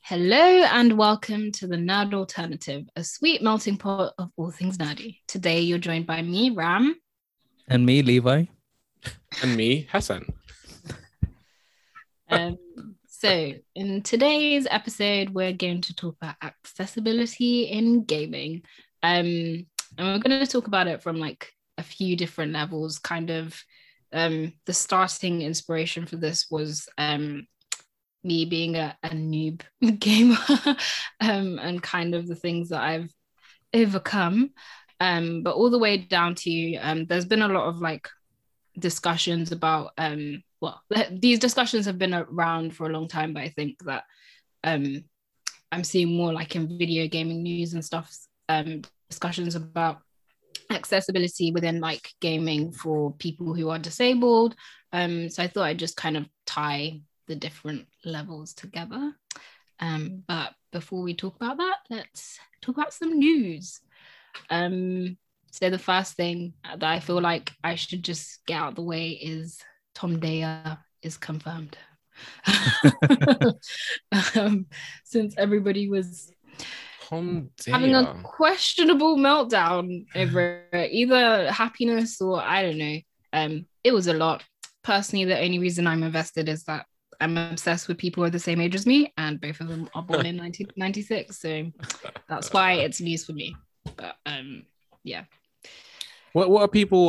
Hello and welcome to the Nerd Alternative, a sweet melting pot of all things nerdy. Today you're joined by me, Ram. And me, Levi. And me, Hassan. So in today's episode, we're going to talk about accessibility in gaming. And we're going to talk about it from like a few different levels. Kind of the starting inspiration for this was me being a noob gamer and kind of the things that I've overcome. But all the way down to there's been a lot of like discussions about these discussions have been around for a long time, but I think that I'm seeing more like in video gaming news and stuff, discussions about accessibility within like gaming for people who are disabled. So I thought I'd just kind of tie the different levels together. But before we talk about that, let's talk about some news. So the first thing that I feel like I should just get out of the way is Tom Daya is confirmed. Since everybody was having a questionable meltdown over either happiness or I don't know. It was a lot. Personally, the only reason I'm invested is that I'm obsessed with people who are the same age as me, and both of them are born in 1996. So that's why it's news for me. But yeah. What are people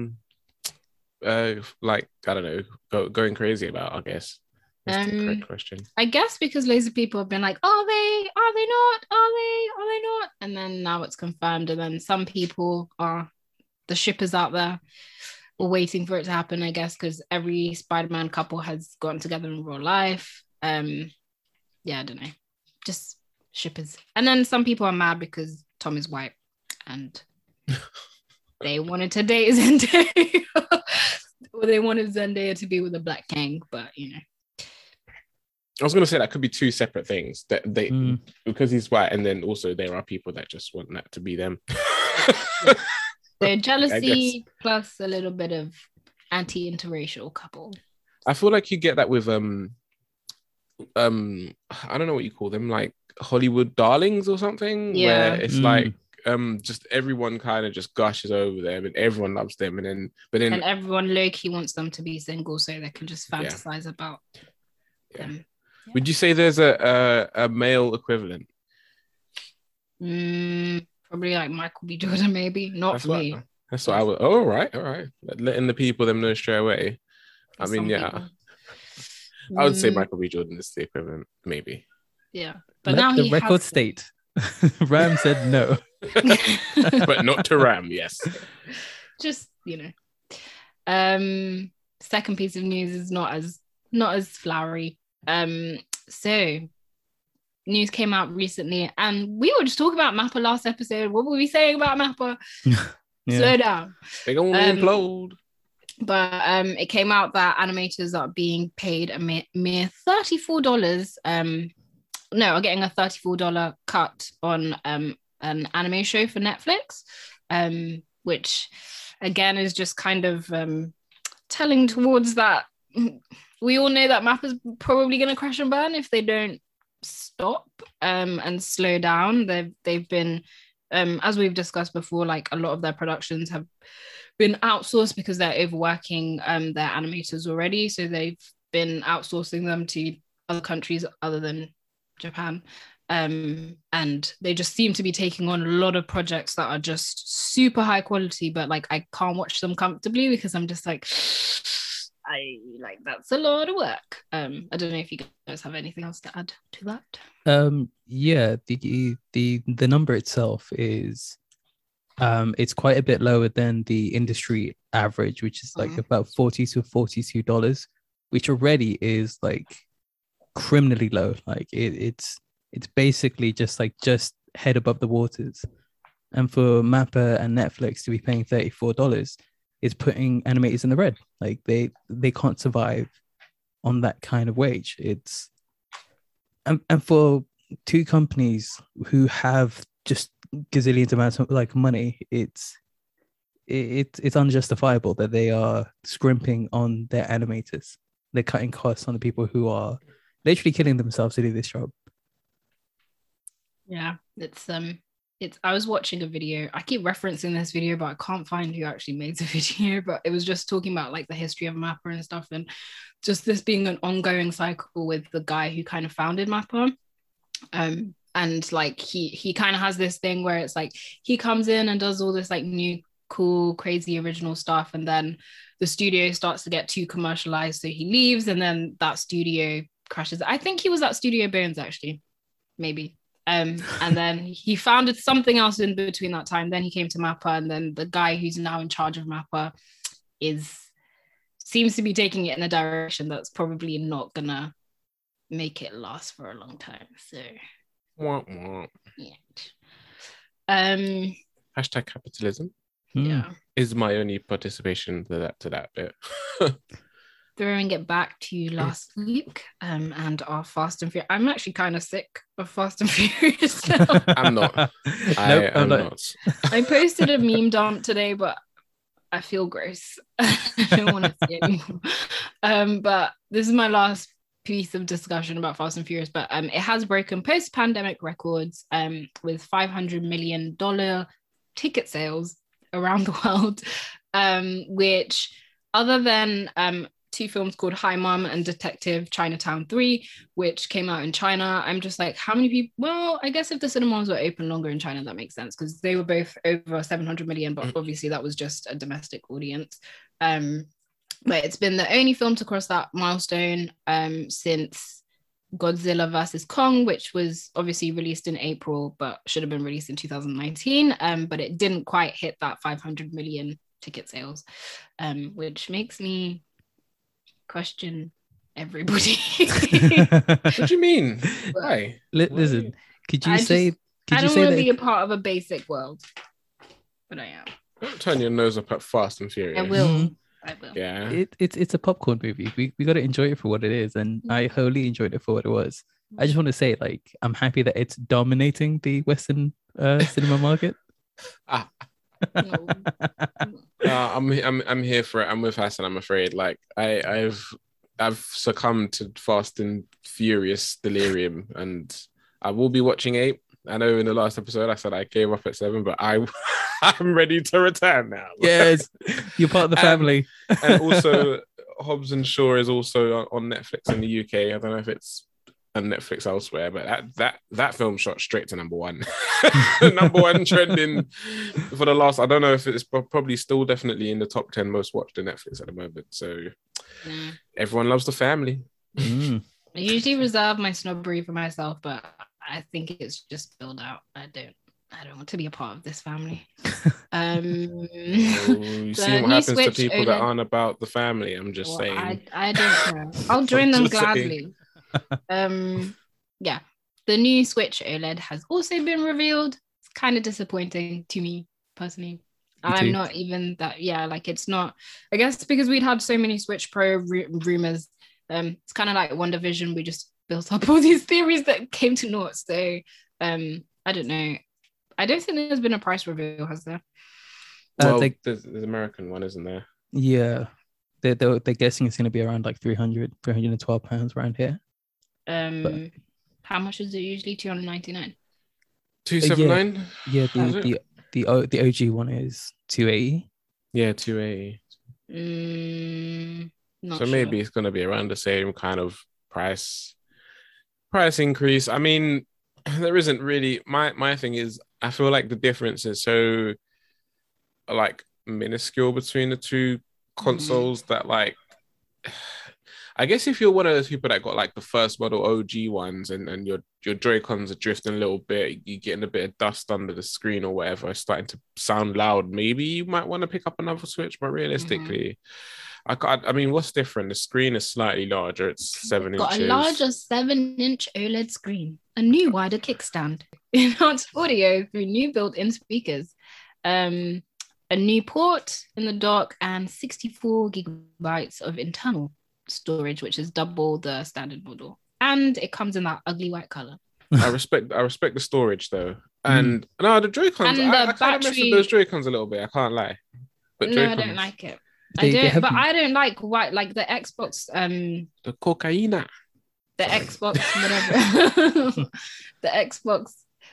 like, I don't know, going crazy about, I guess? That's the correct question. I guess because loads of people have been like, are they not? And then now it's confirmed. And then some people are the shippers out there or waiting for it to happen, I guess, because every Spider-Man couple has gotten together in real life. Yeah, I don't know. Just shippers. And then some people are mad because Tom is white and they wanted to date Zendaya. Or they wanted Zendaya to be with a black king, but you know. I was going to say that could be two separate things. That they because he's white, and then also there are people that just want that to be them. So jealousy plus a little bit of anti-interracial couple. I feel like you get that with I don't know what you call them, like Hollywood darlings or something. Yeah. Where it's like just everyone kind of just gushes over them and everyone loves them, and then everyone low-key wants them to be single so they can just fantasize about them. Yeah. Would you say there's a male equivalent? Probably like Michael B. Jordan, maybe. Not for me. That's what I would. Oh, all right. Letting the people them know straight away. For I mean, yeah. people. I would say Michael B. Jordan is the equivalent, maybe. Yeah, but Let now the record state. Ram said no, but not to Ram. Yes. Just second piece of news is not as flowery. So news came out recently, and we were just talking about Mappa last episode. What were we saying about Mappa? Slow down. They're gonna implode. But it came out that animators are being paid a mere $34. Are getting a $34 cut on an anime show for Netflix, which again is just kind of telling towards that. We all know that Mappa's probably going to crash and burn if they don't stop and slow down. They've been as we've discussed before, like a lot of their productions have been outsourced because they're overworking their animators already, so they've been outsourcing them to other countries other than Japan, and they just seem to be taking on a lot of projects that are just super high quality, but like I can't watch them comfortably because I'm just like that's a lot of work. I don't know if you guys have anything else to add to that. Yeah, the number itself is it's quite a bit lower than the industry average, which is like about $40 to $42, which already is like criminally low. Like it's basically just head above the waters. And for Mappa and Netflix to be paying $34 is putting animators in the red. Like they can't survive on that kind of wage. It's and for two companies who have just gazillions amounts of like money, it's unjustifiable that they are scrimping on their animators. They're cutting costs on the people who are literally killing themselves to do this job. Yeah, it's I was watching a video. I keep referencing this video, but I can't find who actually made the video. But it was just talking about like the history of Mappa and stuff, and just this being an ongoing cycle with the guy who kind of founded Mappa. And like he kind of has this thing where it's like he comes in and does all this like new, cool, crazy, original stuff, and then the studio starts to get too commercialized, so he leaves, and then that studio crashes. I think he was at Studio Bones actually, maybe. And then he founded something else in between that time. Then he came to Mappa, and then the guy who's now in charge of Mappa seems to be taking it in a direction that's probably not gonna make it last for a long time. So yeah. Hashtag capitalism. Yeah. Is my only participation to that bit. Throwing it back to last week and our Fast and Furious. I'm actually kind of sick of Fast and Furious now. I'm not. I'm not. I posted a meme dump today, but I feel gross. I don't want to see it anymore. But this is my last piece of discussion about Fast and Furious. But it has broken post-pandemic records with $500 million ticket sales around the world, which other than two films called Hi Mom and Detective Chinatown 3, which came out in China, I'm just like, how many people? Well, I guess if the cinemas were open longer in China, that makes sense, because they were both over 700 million, but obviously that was just a domestic audience. But it's been the only film to cross that milestone since Godzilla vs. Kong, which was obviously released in April, but should have been released in 2019. But it didn't quite hit that 500 million ticket sales, which makes me question everybody. What do you mean? Why? Listen, could you say? I don't want to be a part of a basic world, but I am. Don't turn your nose up at Fast and Furious. I will. I will. Yeah. It's a popcorn movie. We got to enjoy it for what it is, and I wholly enjoyed it for what it was. I just want to say, like, I'm happy that it's dominating the Western cinema market. I'm here for it. I'm with Hassan. I'm afraid. Like I've succumbed to Fast and Furious delirium, and I will be watching 8. I know in the last episode I said I gave up at 7, but I'm ready to return now. Yes, you're part of the family. And also, Hobbs and Shaw is also on Netflix in the UK. I don't know if it's on Netflix elsewhere, but that film shot straight to number 1. Number 1 trending for the last. I don't know if it's probably still definitely in the top 10 most watched on Netflix at the moment. So everyone loves the family. I usually reserve my snobbery for myself, but I think it's just spilled out. I don't want to be a part of this family. You see what happens to people that aren't about the family. I'm just saying. I don't care. I'll join them gladly. Yeah, the new Switch OLED has also been revealed. It's kind of disappointing to me personally. I'm not even that. Yeah, like it's not. I guess because we'd had so many Switch Pro rumors. It's kind of like WandaVision. We just built up all these theories that came to naught. So I don't know. I don't think there's been a price reveal, has there? Well, there's the American one, isn't there? Yeah, they're guessing it's going to be around like 312 pounds around here. But how much is it usually? 299. 279. Yeah, the OG one is 280. Yeah, 280. So maybe it's going to be around the same kind of price increase. I mean, there isn't really. My thing is, I feel like the difference is so like minuscule between the two consoles that like. I guess if you're one of those people that got like the first model OG ones and your Joy-Cons are drifting a little bit, you're getting a bit of dust under the screen or whatever, it's starting to sound loud, maybe you might want to pick up another Switch, but realistically, I mean, what's different? The screen is slightly larger, it's 7 inches. Got a larger 7-inch OLED screen, a new wider kickstand, enhanced audio through new built-in speakers, a new port in the dock, and 64 gigabytes of internal storage, which is double the standard model, and it comes in that ugly white color. I respect the storage though, and no, the Joy-Cons. I kind of mess with those Joy-Cons a little bit. I can't lie, but no, I don't like it. I don't like white, like the Xbox. The cocaine. The Xbox, whatever. The Xbox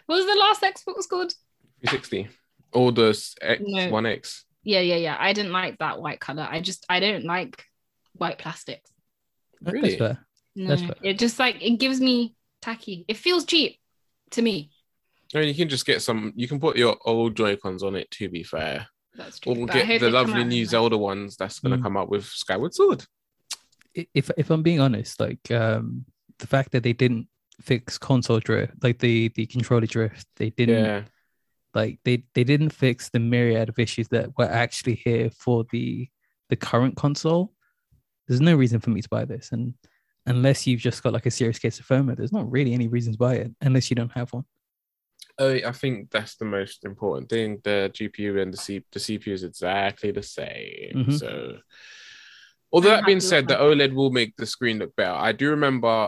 What was the last Xbox called? 360 or the No. One X. Yeah. I didn't like that white color. I don't like white plastics. Really? That's fair. No, That's fair. it just like it gives me tacky. It feels cheap to me. I mean, you can just get some. You can put your old Joy-Cons on it. To be fair, That's or true. we'll But I get hope the they come lovely out new nice. Zelda ones that's gonna come up with Skyward Sword. If I'm being honest, like the fact that they didn't fix console drift, like the controller drift, they didn't Yeah, like they didn't fix the myriad of issues that were actually here for the current console. There's no reason for me to buy this, and unless you've just got like a serious case of FOMO, there's not really any reason to buy it unless you don't have one. I think that's the most important thing. The GPU and the CPU is exactly the same. Mhm. So, although I'm that being happy with said, the my- OLED will make the screen look better. I do remember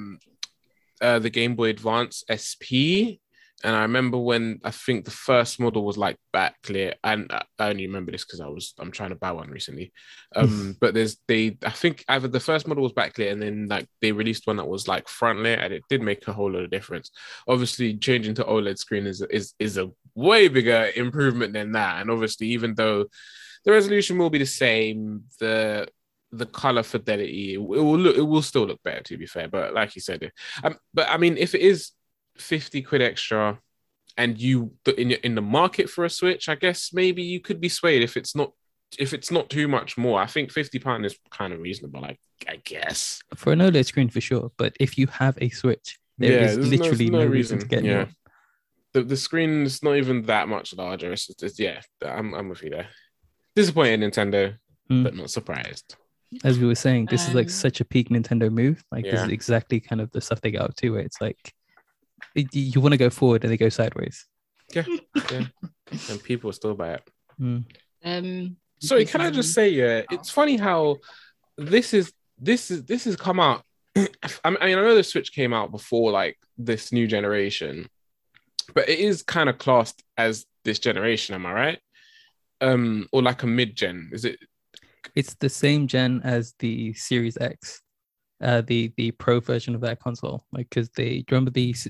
the Game Boy Advance SP, and I remember when I think the first model was like backlit, and I only remember this because I'm trying to buy one recently. But I think either the first model was backlit, and then like they released one that was like frontlit, and it did make a whole lot of difference. Obviously, changing to OLED screen is a way bigger improvement than that, and obviously, even though the resolution will be the same, the color fidelity it will still look better, to be fair. But like you said, but I mean, if it is 50 quid extra and you in the market for a Switch, I guess maybe you could be swayed if it's not too much more. I think £50 is kind of reasonable, I guess. For an OLED screen for sure, but if you have a Switch, there's literally no reason to get one. The screen is not even that much larger. It's yeah, I'm with you there. Disappointed Nintendo, but not surprised. As we were saying, this is like such a peak Nintendo move. Like this is exactly kind of the stuff they get up to, where it's like you want to go forward and they go sideways. Yeah. And people still buy it. Mm. Sorry, can I just say, it's funny how this has come out. I mean, I know the Switch came out before like this new generation, but it is kind of classed as this generation. Am I right? Or like a mid-gen? Is it? It's the same gen as the Series X, the Pro version of that console. Like, because they remember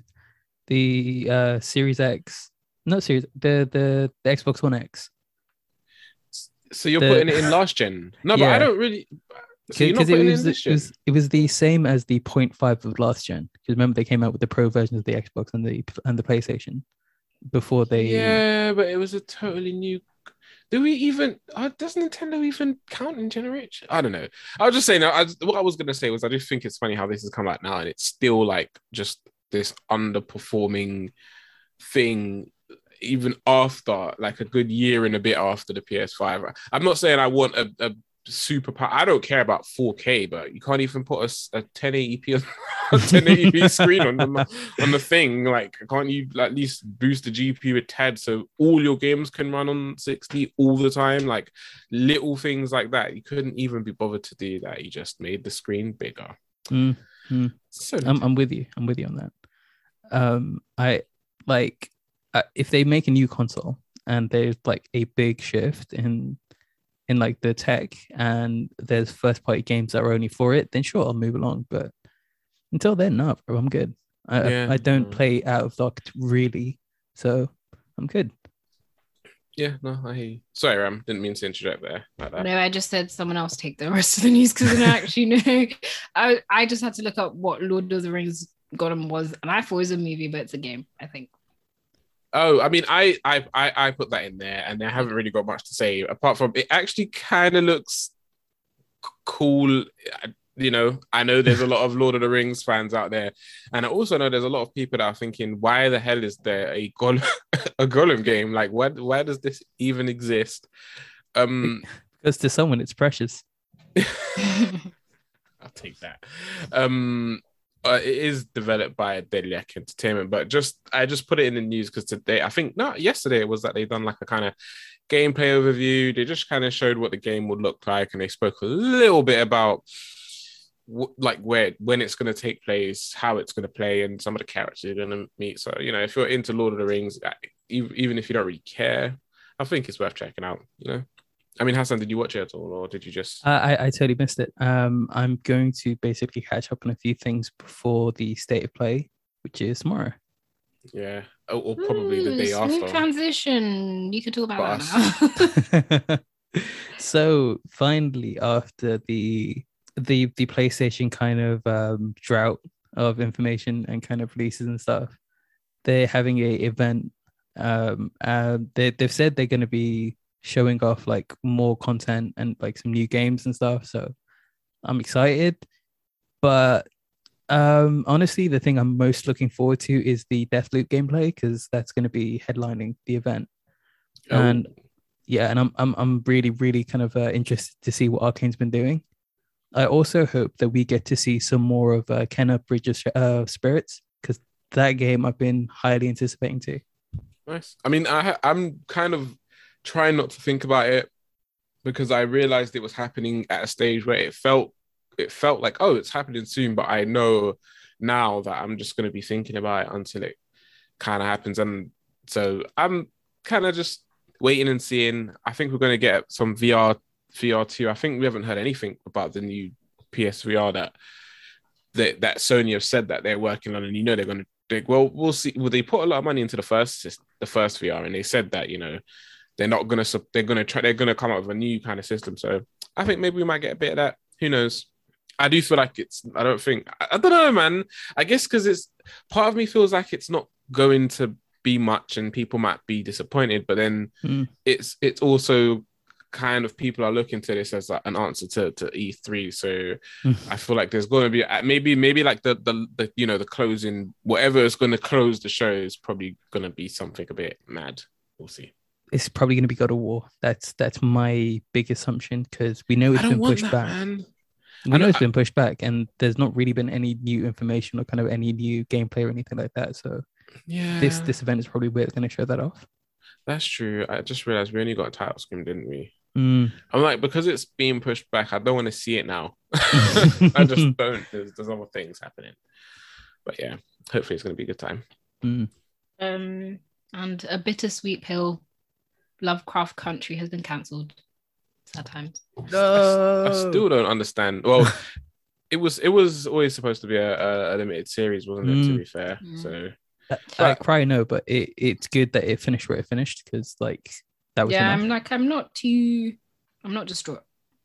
the Series X, not Series, the Xbox One X. So you're putting it in last gen? No, yeah. But I don't really. So Because it was the same as the 0.5 of last gen. Because remember they came out with the Pro version of the Xbox and the PlayStation before they. Yeah, but it was a totally new. Do we even? Does Nintendo even count in generation? I don't know. I was just saying. What I was gonna say was I just think it's funny how this has come out now and it's still like just this underperforming thing, even after like a good year and a bit after the PS5. I'm not saying I want a super power. I don't care about 4K, but you can't even put a 1080p on 1080p screen on the thing. Like, can't you at least boost the GPU a tad so all your games can run on 60 all the time? Like little things like that. You couldn't even be bothered to do that. You just made the screen bigger. So I'm with you. I'm with you on that. I like if they make a new console and there's like a big shift in like the tech and there's first party games that are only for it, then sure, I'll move along. But until then, no, bro, I'm good. I don't play out of dock really, so I'm good. Yeah, no, I hear you. Sorry, Ram, didn't mean to interject there like that. No, I just said someone else take the rest of the news because I don't actually know. I just had to look up what Lord of the Rings Gollum was, and I thought it was a movie, but it's a game, I think. Oh, I mean, I put that in there, and I haven't really got much to say apart from it actually kind of looks cool. You know, I know there's a lot of Lord of the Rings fans out there, and I also know there's a lot of people that are thinking, why the hell is there a Gollum game? Like, why does this even exist? Because to someone it's precious. I'll take that. It is developed by Deadly Act Entertainment, but I just put it in the news because today, I think, no, yesterday it was that they done like a kind of gameplay overview. They just kind of showed what the game would look like, and they spoke a little bit about like when it's going to take place, how it's going to play, and some of the characters you're going to meet. So, you know, if you're into Lord of the Rings, even if you don't really care, I think it's worth checking out, you know? I mean, Hassan, did you watch it at all, or did you just? I totally missed it. I'm going to basically catch up on a few things before the state of play, which is tomorrow. Yeah, or probably the day Smooth after. transition. You could talk about But that now. So finally, after the PlayStation kind of drought of information and kind of releases and stuff, they're having a event. They've said they're going to be showing off like more content and like some new games and stuff. So I'm excited. But honestly, the thing I'm most looking forward to is the Deathloop gameplay because that's going to be headlining the event. And yeah, and I'm really really kind of interested to see what Arcane's been doing. I also hope that we get to see some more of Kenna Bridges Spirits because that game I've been highly anticipating too. nice. I mean, I'm kind of trying not to think about it because I realized it was happening at a stage where it felt like, oh, it's happening soon, but I know now that I'm just going to be thinking about it until it kind of happens. And so I'm kind of just waiting and seeing. I think we're going to get some VR2. I think we haven't heard anything about the new PSVR that Sony have said that they're working on, and they're going to. Well, we'll see. Well, they put a lot of money into the first VR, and they said that they're not going to. They're going to come up with a new kind of system. So I think maybe we might get a bit of that. Who knows? I do feel like I don't think. I don't know, man. I guess because it's part of me feels like it's not going to be much, and people might be disappointed. But then it's also kind of people are looking to this as like an answer to E3. So I feel like there's going to be maybe like the closing, whatever is going to close the show is probably going to be something a bit mad. We'll see. It's probably going to be God of War. That's my big assumption because we know it's been pushed back. Man. We know it's been pushed back, and there's not really been any new information or kind of any new gameplay or anything like that. So yeah, this event is probably where it's going to show that off. That's true. I just realized we only got a title screen, didn't we? I'm like, because it's being pushed back, I don't want to see it now. I just don't. There's other things happening. But yeah, hopefully it's going to be a good time. And a bittersweet pill, Lovecraft Country has been cancelled. Sad times. I still don't understand. Well, it was always supposed to be a limited series, wasn't it? To be fair, so I cry no, but it's good that it finished where it finished because like that was enough. I'm not distraught.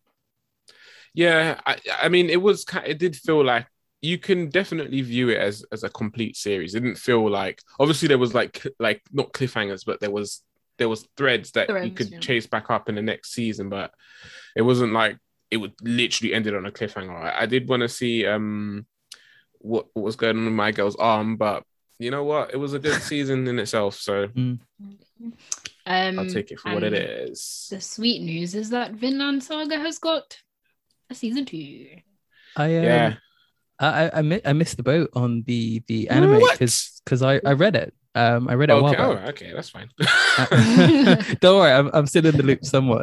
Yeah, I mean, it did feel like you can definitely view it as a complete series. It didn't feel like, obviously there was like not cliffhangers, but there was threads that you could chase back up in the next season, but it wasn't like it would literally ended on a cliffhanger. I did want to see what was going on with my girl's arm, but you know what? It was a good season in itself, so I'll take it for what it is. The sweet news is that Vinland Saga has got a season 2. I missed the boat on the anime because I read it. I read it a while back. Oh, okay, that's fine. Don't worry, I'm still in the loop somewhat.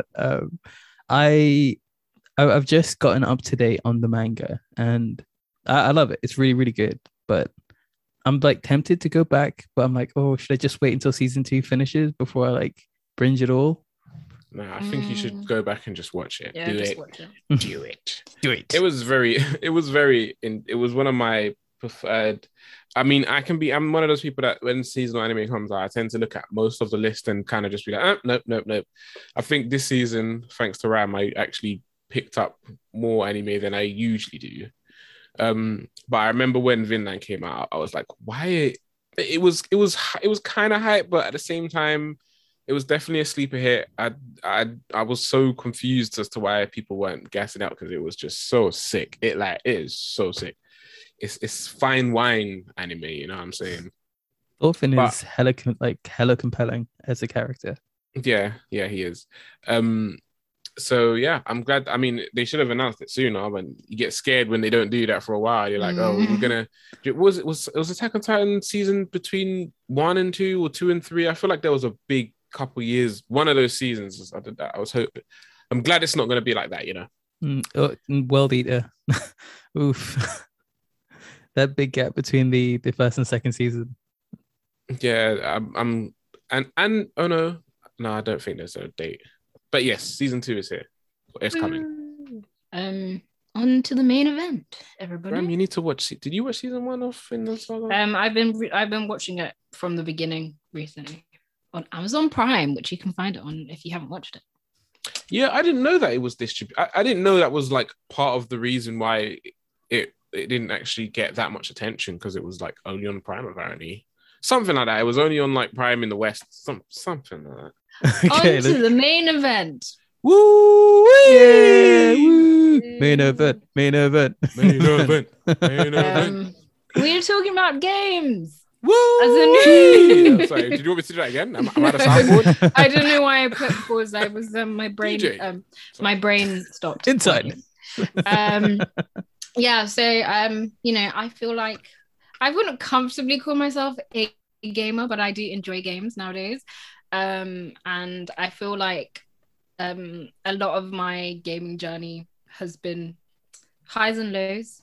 I've just gotten up to date on the manga, and I love it. It's really really good. But I'm like tempted to go back, but I'm like, oh, should I just wait until season 2 finishes before I like binge it all? No, I think you should go back and just watch it. Yeah, watch it. Do it. It was one of my preferred. I mean, I'm one of those people that when seasonal anime comes out, I tend to look at most of the list and kind of just be like, nope. I think this season, thanks to Ram, I actually picked up more anime than I usually do. But I remember when Vinland came out, I was like, why? It was kind of hype, but at the same time, it was definitely a sleeper hit. I was so confused as to why people weren't gassing out because it was just so sick. It is so sick. It's fine wine anime, you know what I'm saying? Thorfinn is hella compelling as a character. Yeah, he is. So yeah, I'm glad. I mean, they should have announced it sooner. When you get scared when they don't do that for a while, you're like, oh, we're gonna. It was Attack on Titan season between 1 and 2 or 2 and 3. I feel like there was a big couple years. One of those seasons, I did that. I was hoping. I'm glad it's not gonna be like that, you know. World Eater, oof. That big gap between the first and second season. Yeah, and oh no, I don't think there's a date. But yes, season 2 is here. It's coming. On to the main event, everybody. Ram, you need to watch. Did you watch season 1 of Vinland Saga? I've been watching it from the beginning recently on Amazon Prime, which you can find it on if you haven't watched it. Yeah, I didn't know that it was distributed. I didn't know that was like part of the reason why it didn't actually get that much attention, because it was like only on Prime apparently. Something like that. It was only on like Prime in the West. Something like that. Okay, on to the main event. Woo! Yeah, woo! Main event. Main event. We are talking about games. Woo! As a new... Sorry, did you want me to do that again? Am I at a soundboard? I don't know why I put pause. I was my brain my brain stopped. Inside. Yeah, so you know, I feel like I wouldn't comfortably call myself a gamer, but I do enjoy games nowadays. And I feel like a lot of my gaming journey has been highs and lows.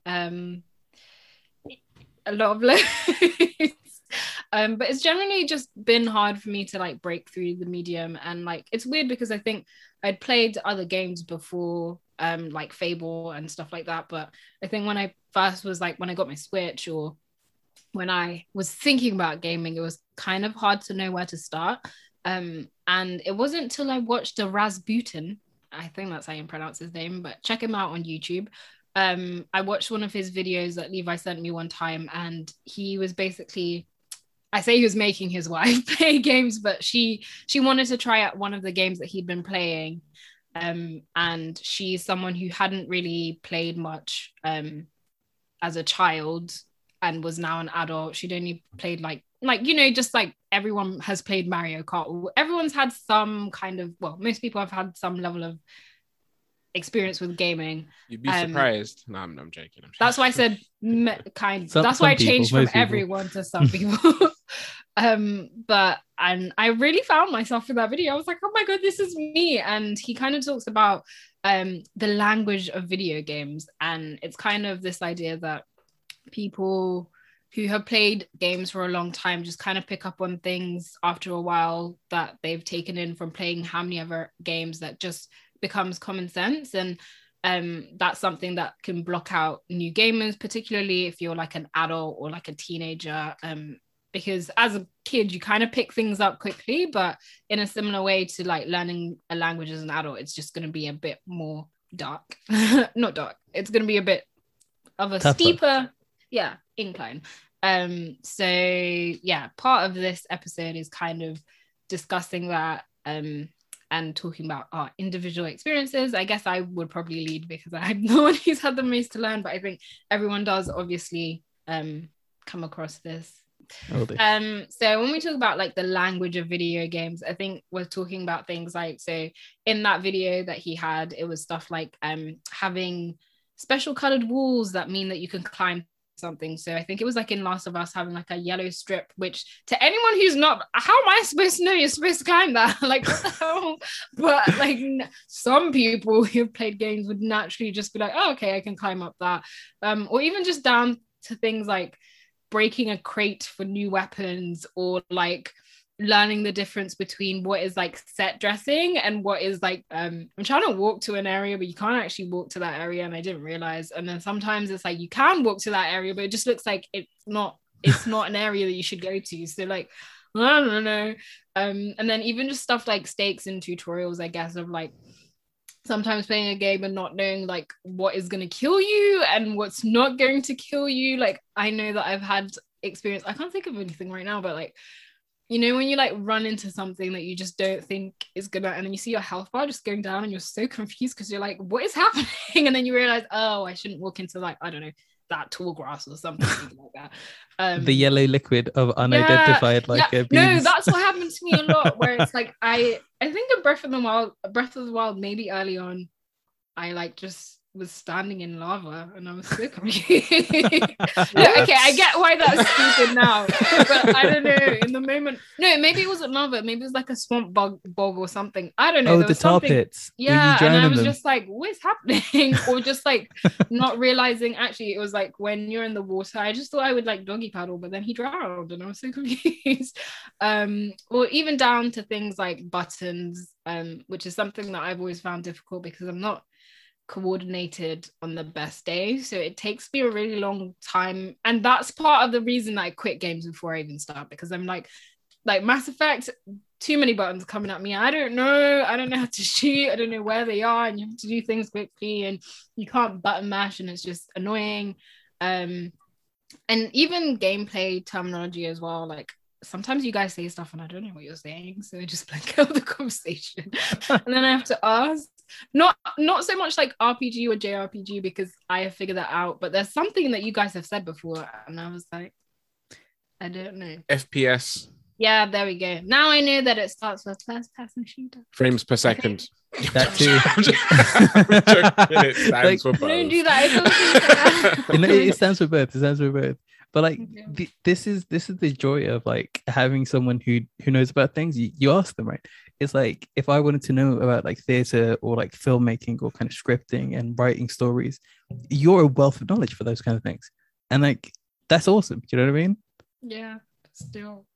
A lot of lows. But it's generally just been hard for me to like break through the medium, and like it's weird because I think I'd played other games before, like Fable and stuff like that, but I think when I first was like when I got my Switch, or when I was thinking about gaming, it was kind of hard to know where to start. And it wasn't until I watched a Rasputin, I think that's how you pronounce his name, but check him out on YouTube. I watched one of his videos that Levi sent me one time, and he was basically, I say he was making his wife play games, but she wanted to try out one of the games that he'd been playing. And she's someone who hadn't really played much as a child and was now an adult. She'd only played like you know, just like everyone has played Mario Kart. Everyone's had some kind of, well, most people have had some level of experience with gaming. You'd be surprised. No, I'm joking. That's why I said kind. That's why I changed from everyone to some people. But I really found myself in that video. I was like, oh my god, this is me. And he kind of talks about the language of video games, and it's kind of this idea that people who have played games for a long time just kind of pick up on things after a while that they've taken in from playing how many other games, that just becomes common sense. And that's something that can block out new gamers, particularly if you're like an adult or like a teenager, because as a kid you kind of pick things up quickly, but in a similar way to like learning a language as an adult, it's just going to be a bit more dark. Not dark, it's going to be a bit of a tougher, steeper incline. So yeah, part of this episode is kind of discussing that and talking about our individual experiences. I guess I would probably lead because I'm the one who's had the most to learn, but I think everyone does obviously come across this. So when we talk about like the language of video games, I think we're talking about things like, so in that video that he had, it was stuff like having special colored walls that mean that you can climb something. So I think it was like in Last of Us having like a yellow strip, which to anyone who's not, how am I supposed to know you're supposed to climb that? Like what the hell? But like some people who've played games would naturally just be like, oh, okay, I can climb up that. Or even just down to things like breaking a crate for new weapons, or like learning the difference between what is like set dressing and what is like I'm trying to walk to an area but you can't actually walk to that area, and I didn't realize. And then sometimes it's like you can walk to that area but it just looks like it's not an area that you should go to. So like I don't know. And then even just stuff like stakes in tutorials, I guess, of like sometimes playing a game and not knowing like what is going to kill you and what's not going to kill you. Like I know that I've had experience, I can't think of anything right now, but like, you know, when you like run into something that you just don't think is gonna, and then you see your health bar just going down and you're so confused because you're like, what is happening? And then you realize, oh, I shouldn't walk into like, I don't know, that tall grass or something like that. The yellow liquid of unidentified beings. No, that's what happened to me a lot, where it's like I think in Breath of the Wild, maybe early on, I like just was standing in lava and I was so confused. Okay, I get why that's stupid now, but I don't know, in the moment, no, maybe it wasn't lava, maybe it was like a swamp bog or something, I don't know. Oh, the tar pits. Yeah, and I was just like, what is happening? Or just like not realizing actually it was like when you're in the water, I just thought I would like doggy paddle, but then he drowned and I was so confused. Or even down to things like buttons, which is something that I've always found difficult because I'm not coordinated on the best day. So it takes me a really long time. And that's part of the reason that I quit games before I even start, because I'm like Mass Effect, too many buttons coming at me. I don't know how to shoot. I don't know where they are, and you have to do things quickly, and you can't button mash, and it's just annoying. And even gameplay terminology as well. Like sometimes you guys say stuff and I don't know what you're saying, so I just blank out the conversation, and then I have to ask. Not so much like RPG or JRPG, because I have figured that out. But there's something that you guys have said before, and I was like, I don't know. FPS. Yeah, there we go. Now I know that it starts with first person shooter. Frames per second. That too. It stands for both. Don't do that. It stands for both. It stands for both. But like this is the joy of like having someone who knows about things. You ask them, right? It's like if I wanted to know about like theater or like filmmaking or kind of scripting and writing stories, you're a wealth of knowledge for those kind of things. And like that's awesome. Do you know what I mean? Yeah, still.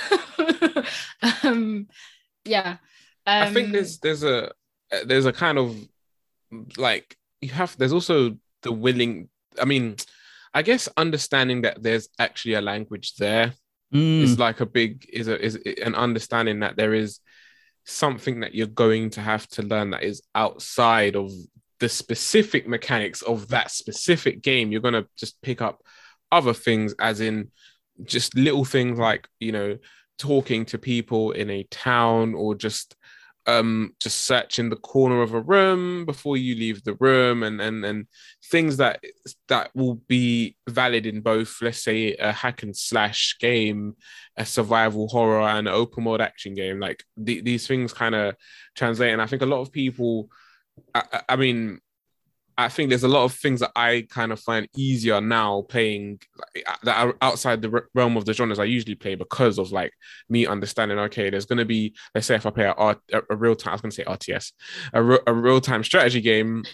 Yeah. I think there's a kind of like there's also the willing, I mean, I guess understanding that there's actually a language there is like is an understanding that there is something that you're going to have to learn that is outside of the specific mechanics of that specific game. You're going to just pick up other things, as in just little things like, talking to people in a town, or just search in the corner of a room before you leave the room, and things that will be valid in both, let's say, a hack and slash game, a survival horror, and an open world action game. Like these things kind of translate, and I think a lot of people, I think there's a lot of things that I kind of find easier now playing that are outside the realm of the genres I usually play, because of like me understanding, okay, there's going to be, let's say if I play a real time, I was going to say RTS, a real time strategy game.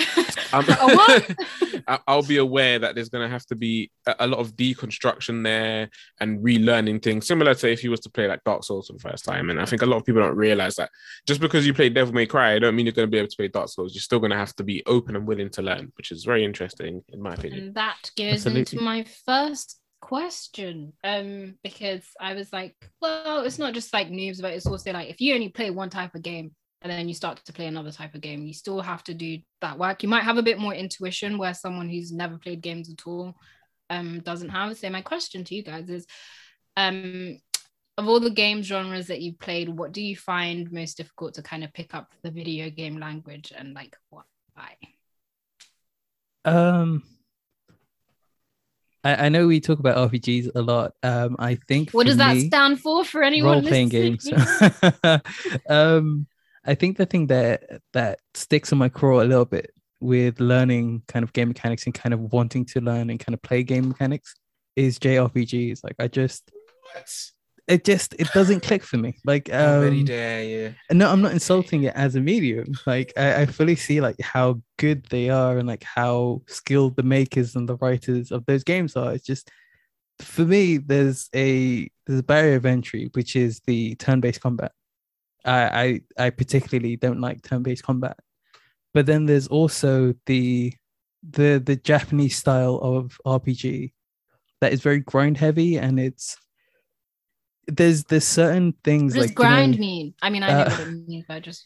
I'll be aware that there's going to have to be a lot of deconstruction there and relearning things, similar to if you was to play like Dark Souls for the first time. And I think a lot of people don't realize that just because you play Devil May Cry, I don't mean you're going to be able to play Dark Souls. You're still going to have to be open and willing to learn, which is very interesting in my opinion. And that goes into my first question, because I was like, well, it's not just like noobs, but it's also like if you only play one type of game and then you start to play another type of game, you still have to do that work. You might have a bit more intuition where someone who's never played games at all doesn't have. So my question to you guys is, of all the game genres that you've played, what do you find most difficult to kind of pick up the video game language, and like why? I know we talk about RPGs a lot. I think what does that stand for anyone role-playing games? I think the thing that sticks in my craw a little bit with learning kind of game mechanics and kind of wanting to learn and kind of play game mechanics is JRPGs. Like it doesn't click for me. Like very dare you. No, I'm not insulting it as a medium. Like I fully see like how good they are and like how skilled the makers and the writers of those games are. It's just, for me, there's a barrier of entry, which is the turn-based combat. I particularly don't like turn-based combat. But then there's also the Japanese style of RPG that is very grind heavy, and there's certain things. What does like grind mean? I mean, I know what it means, but just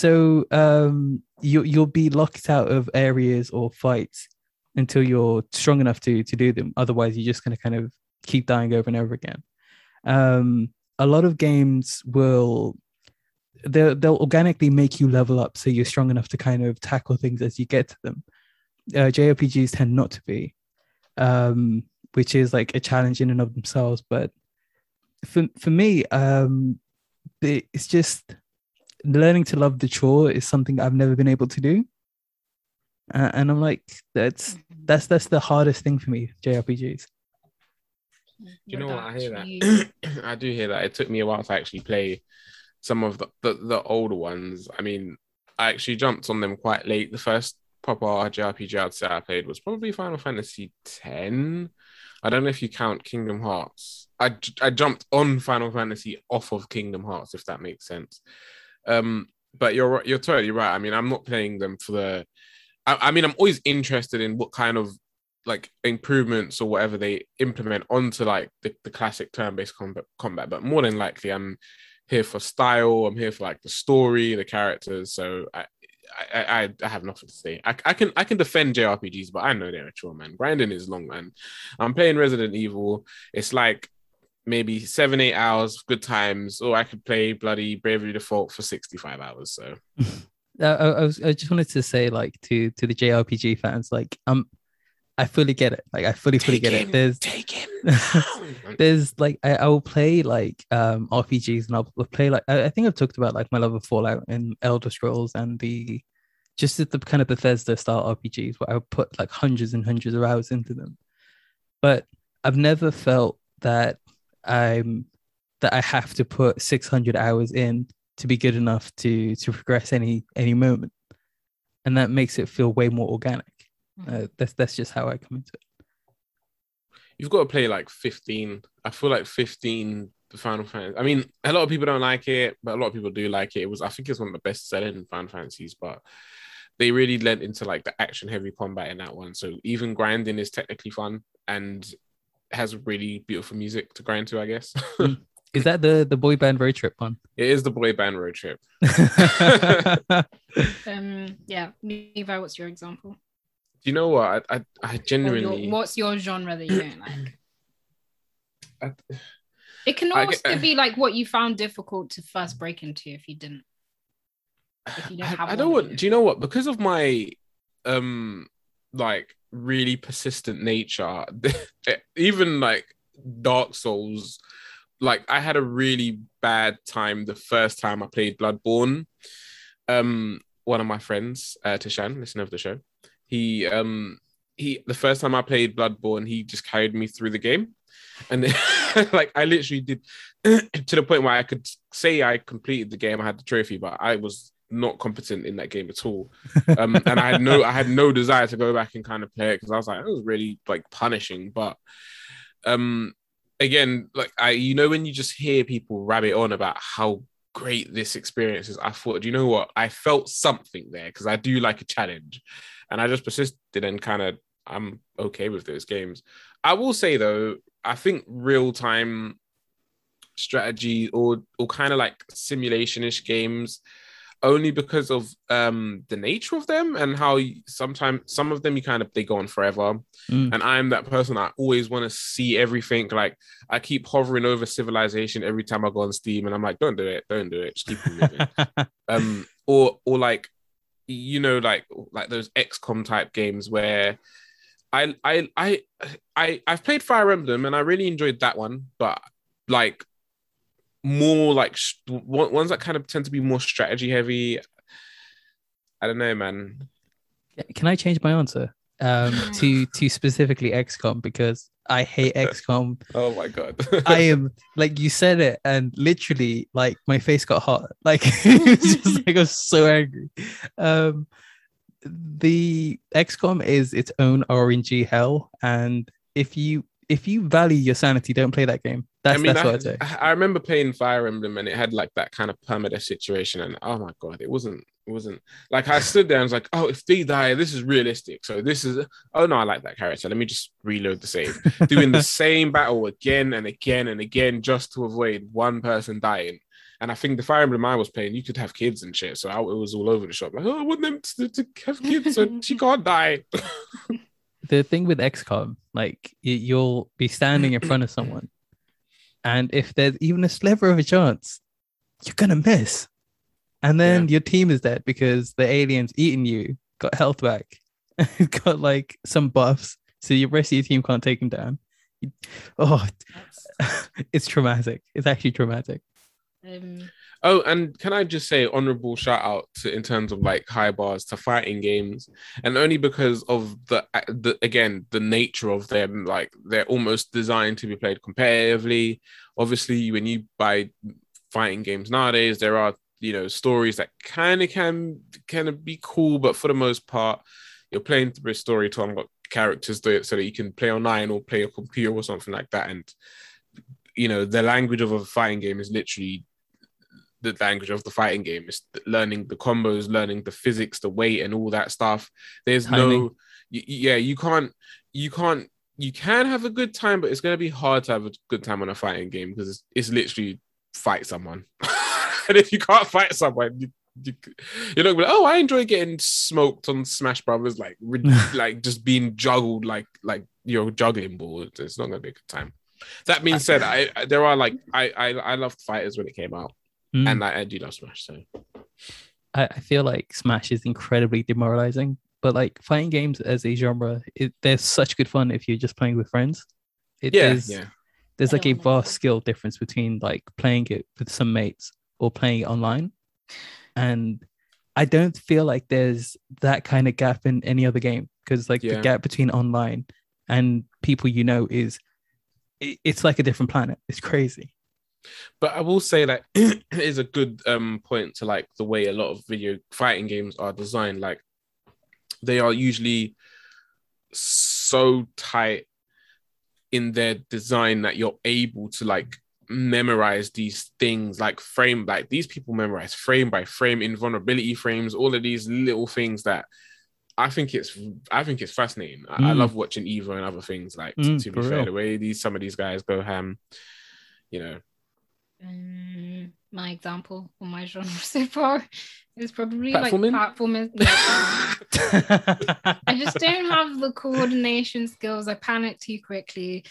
you'll be locked out of areas or fights until you're strong enough to do them. Otherwise, you're just going to kind of keep dying over and over again. A lot of games they'll organically make you level up so you're strong enough to kind of tackle things as you get to them. JRPGs tend not to be, which is like a challenge in and of themselves. But for me, it's just learning to love the chore is something I've never been able to do, and I'm like, that's the hardest thing for me, JRPGs. You know what? I hear that. I do hear that. It took me a while to actually play some of the older ones. I mean, I actually jumped on them quite late. The first proper JRPG I'd say I played was probably Final Fantasy X. I don't know if you count Kingdom Hearts. I jumped on Final Fantasy off of Kingdom Hearts, if that makes sense. But you're totally right. I mean, I'm not playing them for I mean, I'm always interested in what kind of like improvements or whatever they implement onto like the classic turn-based combat. But more than likely, I'm here for style. I'm here for like the story, the characters. So I have nothing to say. I can defend JRPGs, but I know they're a chore, man. Grinding is long, man. I'm playing Resident Evil. It's like maybe 7-8 hours, good times, or I could play bloody Bravely Default for 65 hours. So I just wanted to say, like, to the JRPG fans, like, I fully get it. Like, I fully get it. There's like I will play like RPGs, and I'll play like I think I've talked about like my love of Fallout and Elder Scrolls and the kind of Bethesda style RPGs where I would put like hundreds and hundreds of hours into them. But I've never felt that I have to put 600 hours in to be good enough to progress any moment, and that makes it feel way more organic. That's just how I come into it. You've got to play like 15. I feel like 15 the Final Fantasy. I mean, a lot of people don't like it, but a lot of people do like it. I think it's one of the best selling Final Fantasies, but they really lent into like the action heavy combat in that one. So even grinding is technically fun and has really beautiful music to grind to, I guess. Is that the boy band road trip one? It is the boy band road trip. Yeah, Levi, what's your example? Do you know what? I genuinely... what's your genre that you don't like? It can also be like what you found difficult to first break into if you didn't. If you don't have I don't want... Do you know what? Because of my like really persistent nature, even like Dark Souls, like I had a really bad time the first time I played Bloodborne. One of my friends, Tishan, listener of the show, he the first time I played Bloodborne, he just carried me through the game, and then, like I literally did to the point where I could say I completed the game. I had the trophy, but I was not competent in that game at all, and I had no desire to go back and kind of play it because I was like, it was really like punishing. But again, like when you just hear people rabbit on about how great this experience is, I thought, you know what, I felt something there because I do like a challenge. And I just persisted and kind of, I'm okay with those games. I will say, though, I think real-time strategy or kind of like simulation-ish games, only because of the nature of them and how sometimes some of them they go on forever. And I'm that person, I always want to see everything. Like I keep hovering over Civilization every time I go on Steam, and I'm like, don't do it, just keep moving. Or like, like those XCOM type games where I've played Fire Emblem and I really enjoyed that one, but like more like ones that kind of tend to be more strategy heavy. I don't know, man. Can I change my answer to specifically XCOM, because I hate XCOM. Oh my god. I am, like, you said it and literally like my face got hot. Like it was just like I was so angry. The XCOM is its own RNG hell, and if you value your sanity, don't play that game. That's what I'd say. I remember playing Fire Emblem and it had like that kind of permadeath situation, and oh my god, it wasn't like I stood there and was like, oh, if they die, this is realistic. So this is, oh no, I like that character. Let me just reload the save. Doing the same battle again and again and again just to avoid one person dying. And I think the Fire Emblem I was playing, you could have kids and shit. So it was all over the shop. Like, oh, I want them to have kids so she can't die. The thing with XCOM, like you'll be standing in front of someone, and if there's even a sliver of a chance, you're gonna miss. And then your team is dead because the aliens eating you got health back, got like some buffs, so the rest of your team can't take him down. It's traumatic. It's actually traumatic. Oh, and can I just say honorable shout out to, in terms of like high bars, to fighting games, and only because of the nature of them, like they're almost designed to be played competitively. Obviously, when you buy fighting games nowadays, there are stories that kind of can be cool, but for the most part, you're playing through a story to unlock characters so that you can play online or play a computer or something like that. And the language of a fighting game is literally the language of the fighting game. It's learning the combos, learning the physics, the weight, and all that stuff. There's Timing. no, yeah, you can't. You can have a good time, but it's going to be hard to have a good time on a fighting game because it's literally fight someone. And if you can't fight someone, you're not gonna be like, oh, I enjoy getting smoked on Smash Brothers, like like just being juggled like you're juggling balls. It's not gonna be a good time. That being said, I loved fighters when it came out, and I do love Smash. So I feel like Smash is incredibly demoralizing, but like fighting games as a genre, they're such good fun if you're just playing with friends. There's like a vast skill difference between like playing it with some mates or playing it online. And I don't feel like there's that kind of gap in any other game, because like the gap between online and people it's like a different planet. It's crazy. But I will say that it is a good point to like the way a lot of video fighting games are designed. Like they are usually so tight in their design that you're able to like memorize these things, like these people memorize frame by frame, invulnerability frames, all of these little things that I think it's fascinating. I love watching Evo and other things, like to be fair, the way some of these guys go ham, you know. My example or my genre so far is probably platforming? Like platforming. Yeah. I just don't have the coordination skills. I panic too quickly.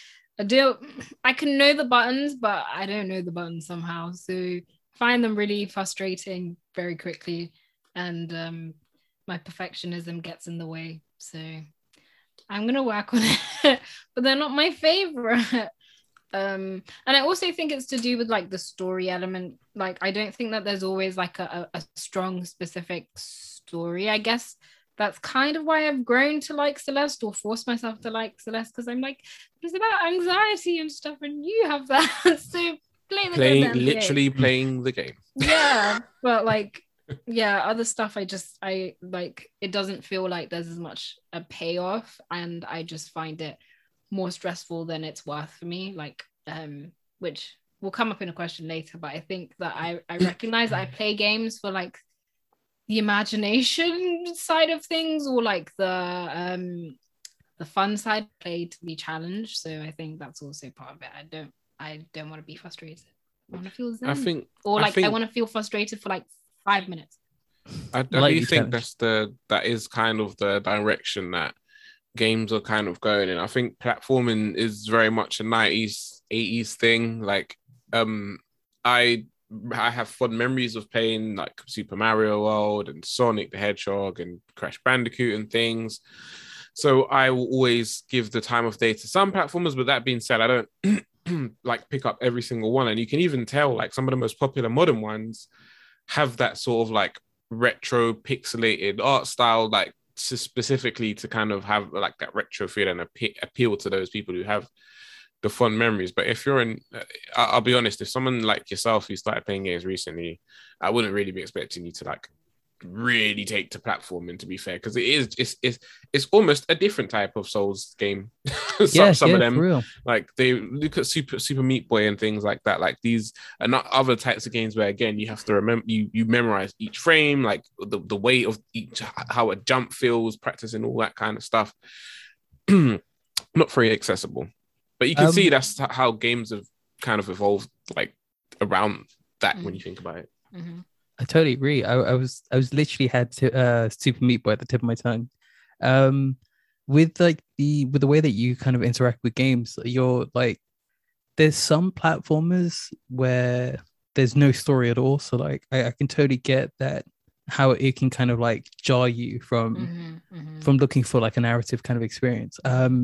I can know the buttons, but I don't know the buttons somehow. So I find them really frustrating very quickly. And my perfectionism gets in the way. So I'm going to work on it, but they're not my favorite. And I also think it's to do with like the story element. Like, I don't think that there's always like a strong specific story. I guess that's kind of why I've grown to like Celeste, or force myself to like Celeste, because I'm like, it's about anxiety and stuff, and you have that. So playing the game. Yeah, but like, yeah, other stuff I like, it doesn't feel like there's as much a payoff, and I just find it more stressful than it's worth for me. Like, which will come up in a question later, but I think that I recognize that I play games for like the imagination side of things, or like the fun side, play to be challenged. So I think that's also part of it. I don't want to be frustrated. I want to feel zen. I want to feel frustrated for like 5 minutes. I do think that is kind of the direction that games are kind of going in. I think platforming is very much a 90s, 80s thing. Like, I have fond memories of playing like Super Mario World and Sonic the Hedgehog and Crash Bandicoot and things. So I will always give the time of day to some platformers. But that being said, I don't like pick up every single one. And you can even tell like some of the most popular modern ones have that sort of like retro pixelated art style, like specifically to kind of have like that retro feel and appeal to those people who have the fond memories. But if you're I'll be honest, if someone like yourself who started playing games recently, I wouldn't really be expecting you to like really take to platforming, to be fair, because it's almost a different type of Souls game. some of them, for real. like they look at Super Meat Boy and things like that. Like these are not other types of games where again you have to remember you memorize each frame, like the weight of each, how a jump feels, practicing all that kind of stuff. Not very accessible, but you can see that's how games have kind of evolved like around that when you think about it. Mm-hmm. I totally agree. I was literally had Super Meat Boy at the tip of my tongue. With like with the way that you kind of interact with games, you're like, there's some platformers where there's no story at all. So like I can totally get that, how it can kind of like jar you from looking for like a narrative kind of experience.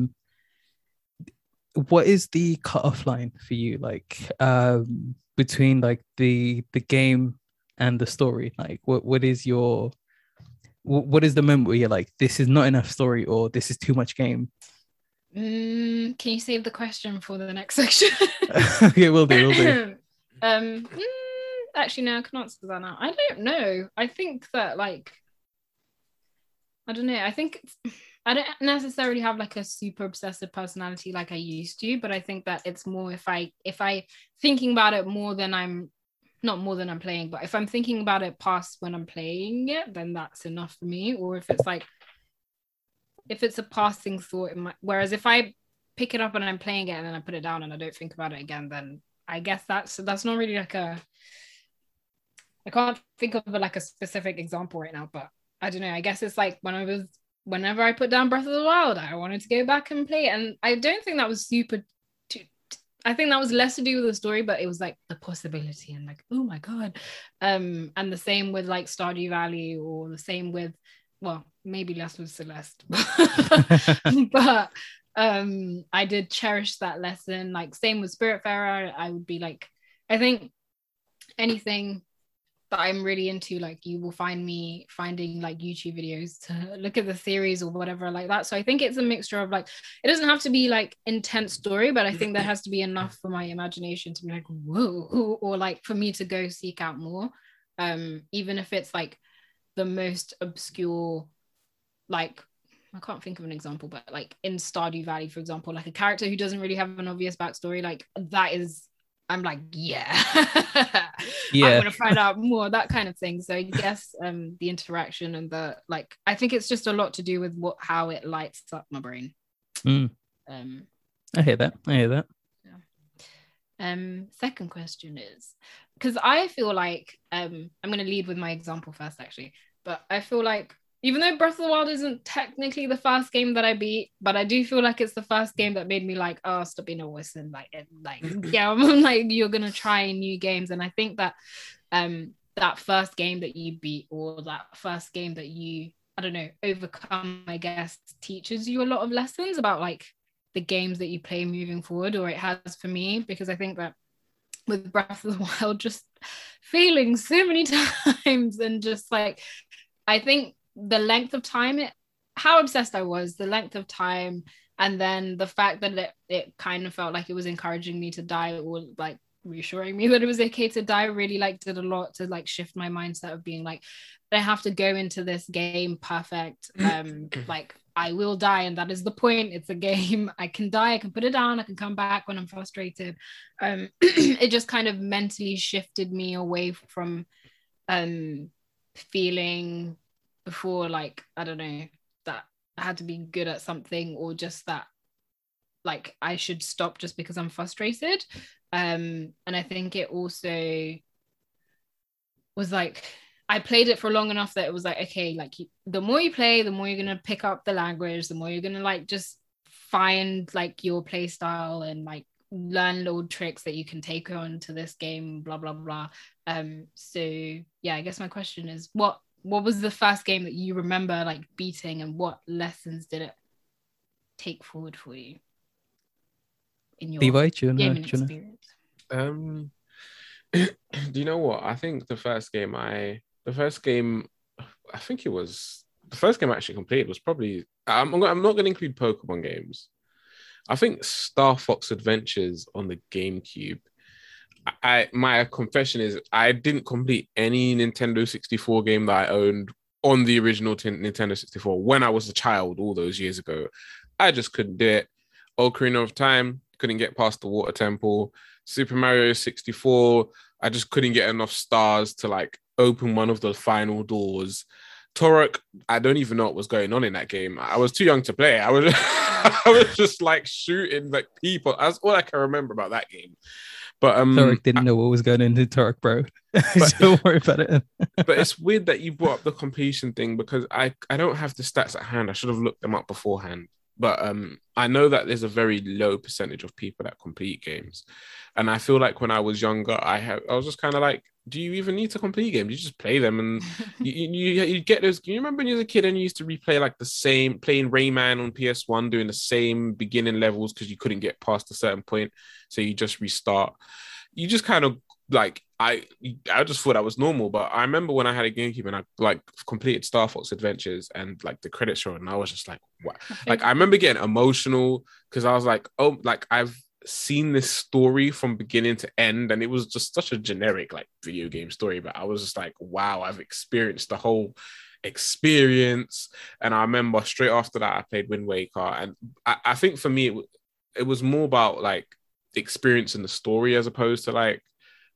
What is the cutoff line for you, like between like the game and the story? Like what is the moment where you're like, this is not enough story, or this is too much game? Can you save the question for the next section? Okay, we'll do. Actually, no, I can answer that now. I don't know. I think that like, I don't know. I think I don't necessarily have like a super obsessive personality like I used to, but I think that it's more if I thinking about it more than I'm not more than I'm playing, but if I'm thinking about it past when I'm playing it, then that's enough for me. Or if it's like, if it's a passing thought, whereas if I pick it up and I'm playing it and then I put it down and I don't think about it again, then I guess that's not really like I can't think of like a specific example right now, but I don't know. I guess it's like whenever I put down Breath of the Wild, I wanted to go back and play it. And I don't think that was I think that was less to do with the story, but it was like the possibility and like, oh my God. And the same with like Stardew Valley, or the same with, well, maybe less with Celeste. But I did cherish that lesson. Like same with Spiritfarer. I would be like, I think anything that I'm really into, like you will find me finding like YouTube videos to look at the theories or whatever like that. So I think it's a mixture of like, it doesn't have to be like intense story, but I think there has to be enough for my imagination to be like, whoa, or like for me to go seek out more. Even if it's like the most obscure, like I can't think of an example, but like in Stardew Valley, for example, like a character who doesn't really have an obvious backstory, like that is, I'm like, yeah, Yeah. I want to find out more, that kind of thing. So I guess the interaction and the like, I think it's just a lot to do with how it lights up my brain. I hear that. Yeah. Second question is, because I feel like I'm going to lead with my example first, actually, but I feel like even though Breath of the Wild isn't technically the first game that I beat, but I do feel like it's the first game that made me like, oh, stop being a wuss and like yeah, I'm like, you're gonna try new games. And I think that that first game that you beat, or that first game that you, I don't know, overcome, I guess, teaches you a lot of lessons about like the games that you play moving forward, or it has for me, because I think that with Breath of the Wild, just failing so many times, and just like, I think the length of time, how obsessed I was, the length of time, and then the fact that it kind of felt like it was encouraging me to die, or like reassuring me that it was okay to die, really like did a lot to like shift my mindset of being like, I have to go into this game perfect. Like I will die, and that is the point. It's a game. I can die, I can put it down, I can come back when I'm frustrated. It just kind of mentally shifted me away from feeling before, like, I don't know, that I had to be good at something, or just that like I should stop just because I'm frustrated. And I think it also was like, I played it for long enough that it was like, okay, like the more you play, the more you're gonna pick up the language, the more you're gonna like just find like your play style and like learn little tricks that you can take on to this game, blah blah blah. So yeah, I guess my question is, what was the first game that you remember like beating, and what lessons did it take forward for you in your Levi, gaming experience? Do you know what? I think the first game I think it was the first game I actually completed was probably, I'm not going to include Pokemon games. I think Star Fox Adventures on the GameCube. My confession is I didn't complete any Nintendo 64 game that I owned on the original Nintendo 64 when I was a child all those years ago. I just couldn't do it. Ocarina of Time, couldn't get past the Water Temple. Super Mario 64, I just couldn't get enough stars to like open one of the final doors. Turok, I don't even know what was going on in that game. I was too young to play. I was just like shooting like people. That's all I can remember about that game. But Turok didn't know what was going into Turok, bro. Don't worry about it. But it's weird that you brought up the completion thing, because I don't have the stats at hand. I should have looked them up beforehand. But I know that there's a very low percentage of people that complete games. And I feel like when I was younger, I was just kind of like, do you even need to complete games? You just play them, and you get those. Can you remember when you was a kid and you used to replay like playing Rayman on PS1, doing the same beginning levels because you couldn't get past a certain point, so you just restart. You just kind of like, I just thought that was normal. But I remember when I had a GameCube and I like completed Star Fox Adventures and like the credits showed, and I was just like, what? Like I remember getting emotional because I was like, oh, like I've seen this story from beginning to end, and it was just such a generic like video game story, but I was just like, wow, I've experienced the whole experience. And I remember straight after that I played Wind Waker, and I think for me it was more about like experiencing the story as opposed to like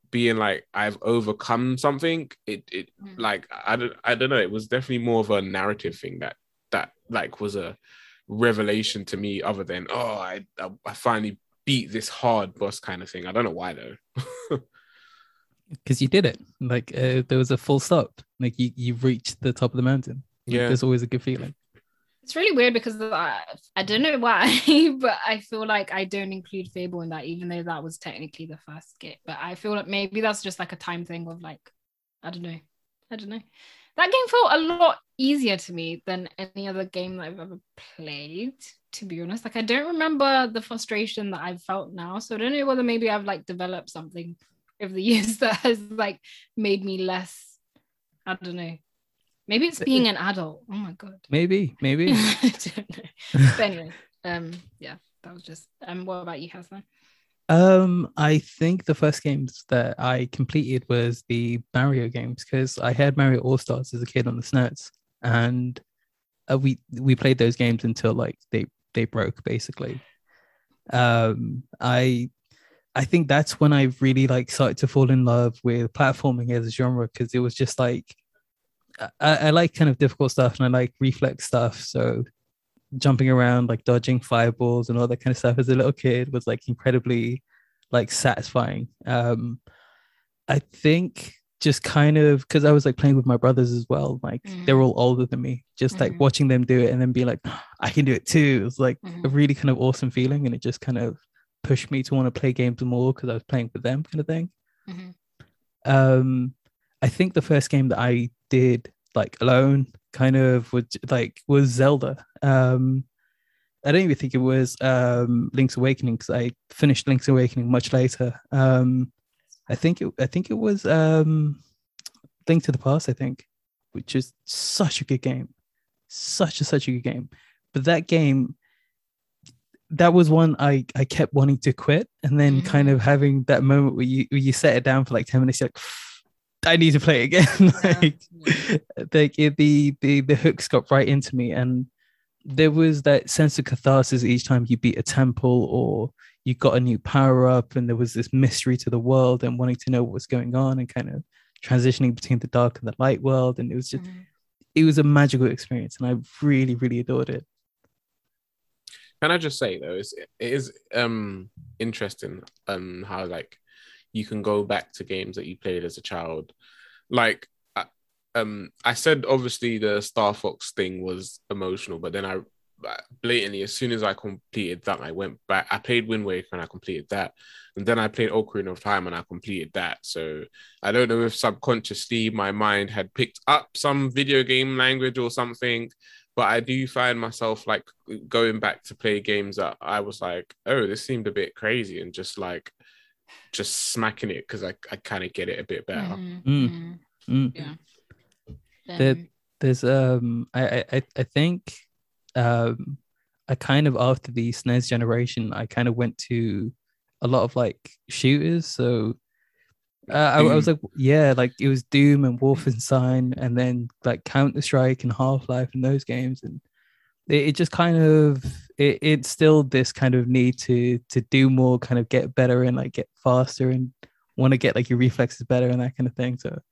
being like I've overcome something. It like I don't know. It was definitely more of a narrative thing that like was a revelation to me, other than I finally beat this hard boss kind of thing. I don't know why though. Because you did it. Like there was a full stop. Like you reached the top of the mountain. Like, Yeah, there's always a good feeling. It's really weird because I don't know why, but I feel like I don't include Fable in that, even though that was technically the first game. But I feel like maybe that's just like a time thing of like, I don't know. That game felt a lot easier to me than any other game that I've ever played, to be honest. Like, I don't remember the frustration that I've felt now. So I don't know whether maybe I've like developed something over the years that has like made me less, I don't know. Maybe it's being an adult. Oh my God. Maybe. I don't know. But anyway, yeah, that was just, what about you, Hassan? I think the first games that I completed was the Mario games, because I had Mario All Stars as a kid on the SNES, and we played those games until like they broke basically. I think that's when I really like started to fall in love with platforming as a genre, because it was just like I like kind of difficult stuff and I like reflex stuff. So jumping around, like dodging fireballs and all that kind of stuff as a little kid was like incredibly like satisfying. I think just kind of because I was like playing with my brothers as well, like they're all older than me, just like watching them do it and then be like, I can do it too. It was like a really kind of awesome feeling, and it just kind of pushed me to want to play games more because I was playing with them, kind of thing. I think the first game that I did like alone kind of was Zelda. I don't even think it was Link's Awakening, because I finished Link's Awakening much later. I think it was Link to the Past, I think, which is such a good game. Such a good game. But that game, that was one I kept wanting to quit, and then kind of having that moment where you set it down for like 10 minutes, you're like, I need to play it again. Like the hooks got right into me, and there was that sense of catharsis each time you beat a temple or you got a new power up, and there was this mystery to the world and wanting to know what was going on and kind of transitioning between the dark and the light world. And it was just it was a magical experience, and I really, really adored it. Can I just say though, it is interesting how like you can go back to games that you played as a child. Like I said, obviously the Star Fox thing was emotional, but then I blatantly, as soon as I completed that, I went back. I played Wind Waker and I completed that, and then I played Ocarina of Time and I completed that. So I don't know if subconsciously my mind had picked up some video game language or something, but I do find myself like going back to play games that I was like, oh, this seemed a bit crazy, and just smacking it because I kind of get it a bit better. Yeah. There's I think I kind of, after the SNES generation, I kind of went to a lot of like shooters. So I was like, yeah, like it was Doom and Wolfenstein, and then like Counter-Strike and Half-Life and those games, and it just kind of it instilled this kind of need to do more, kind of get better and like get faster and want to get like your reflexes better and that kind of thing. So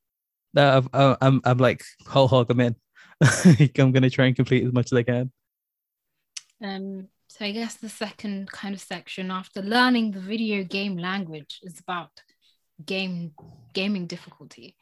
I'm like whole hog, I'm in. I'm gonna try and complete as much as I can. So I guess the second kind of section after learning the video game language is about gaming difficulty.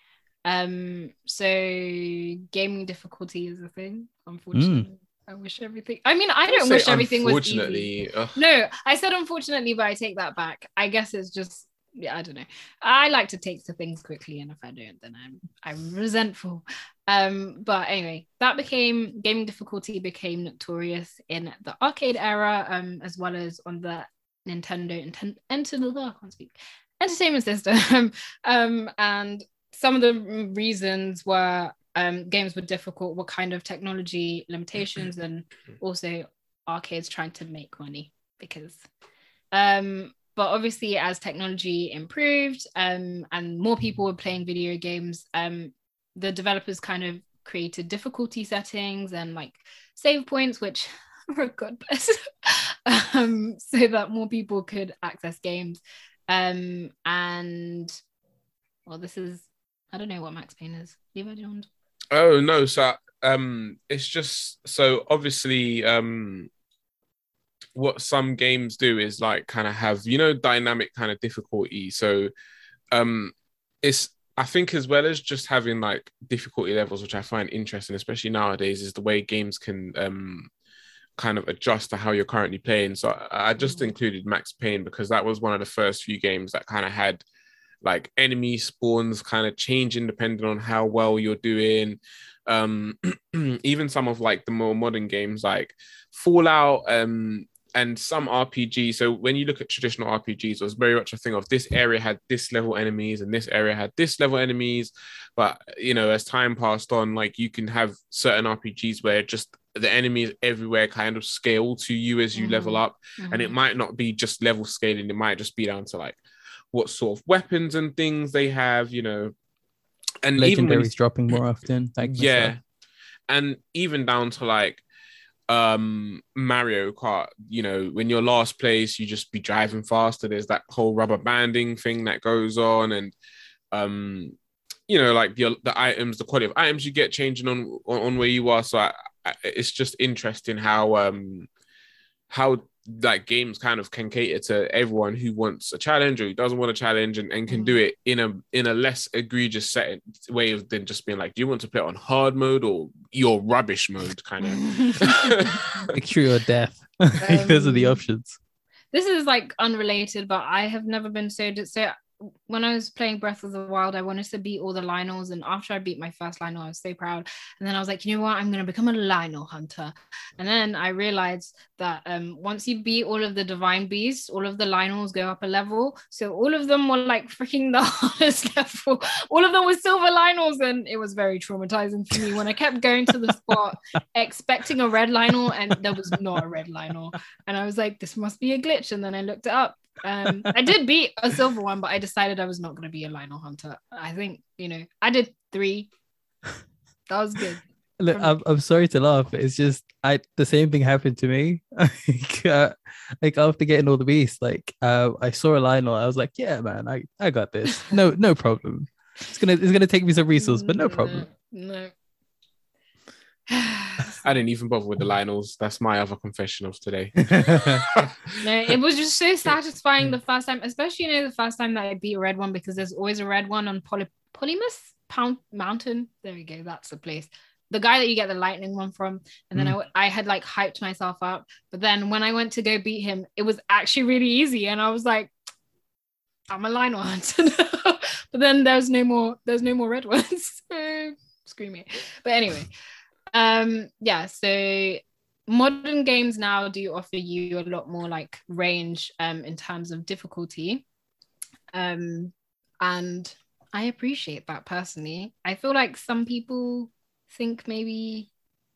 So gaming difficulty is a thing, unfortunately. I wish everything. I mean, I don't wish everything was easy. No, I said unfortunately, but I take that back. I guess it's just, yeah, I don't know. I like to take the things quickly, and if I don't, then I'm resentful. But anyway, gaming difficulty became notorious in the arcade era, as well as on the Nintendo Entertainment System. And some of the reasons were games were difficult, what kind of technology limitations, and also arcades trying to make money because but obviously as technology improved and more people were playing video games, the developers kind of created difficulty settings and like save points, which for God bless, so that more people could access games. And Well, this is, I don't know what Max Payne is. Levi, do you want? Oh no, so it's just so obviously what some games do is like kind of have, you know, dynamic kind of difficulty. So um it's I think as well as just having like difficulty levels, which I find interesting, especially nowadays, is the way games can kind of adjust to how you're currently playing. So I just included Max Payne because that was one of the first few games that kind of had like enemy spawns kind of changing depending on how well you're doing. Even some of like the more modern games like Fallout, and some RPG. So when you look at traditional RPGs, it was very much a thing of this area had this level enemies and this area had this level enemies. But you know, as time passed on, like you can have certain RPGs where just the enemies everywhere kind of scale to you as you level up. And it might not be just level scaling, it might just be down to like what sort of weapons and things they have, you know. And legendaries dropping more often. Yeah. And even down to like Mario Kart, you know, when you're last place, you just be driving faster. There's that whole rubber banding thing that goes on, and you know, like the items, the quality of items you get changing on where you are. So it's just interesting how like games kind of can cater to everyone who wants a challenge or who doesn't want a challenge, and can do it in a less egregious setting way than just being like, do you want to play it on hard mode or your rubbish mode kind of. Make sure you're deaf. Those are the options. This is like unrelated, but I have never been so when I was playing Breath of the Wild, I wanted to beat all the Lynels, and after I beat my first Lynel, I was so proud. And then I was like, you know what? I'm going to become a Lynel hunter. And then I realized that once you beat all of the Divine Beasts, all of the Lynels go up a level. So all of them were like freaking the hardest level. All of them were silver Lynels, and it was very traumatizing for me when I kept going to the spot expecting a red Lynel, and there was not a red Lynel. And I was like, this must be a glitch. And then I looked it up. I did beat a silver one, but I decided I was not going to be a Lynel hunter. I think, you know, I did 3. That was good. Look, I'm sorry to laugh. It's just the same thing happened to me. Like after getting all the beasts, like I saw a Lynel. I was like, yeah, man, I got this. No problem. It's gonna take me some resources, but no problem. No. I didn't even bother with the Lynels. That's my other confession of today. No, it was just so satisfying the first time, especially, you know, the first time that I beat a red one, because there's always a red one on Polymus Mountain. There we go. That's the place. The guy that you get the lightning one from. And then I had like hyped myself up. But then when I went to go beat him, it was actually really easy. And I was like, I'm a Lynel hunter now. But then there's no more red ones. So screw me. But anyway. Yeah, so modern games now do offer you a lot more like range in terms of difficulty, and I appreciate that personally. I feel like some people think maybe,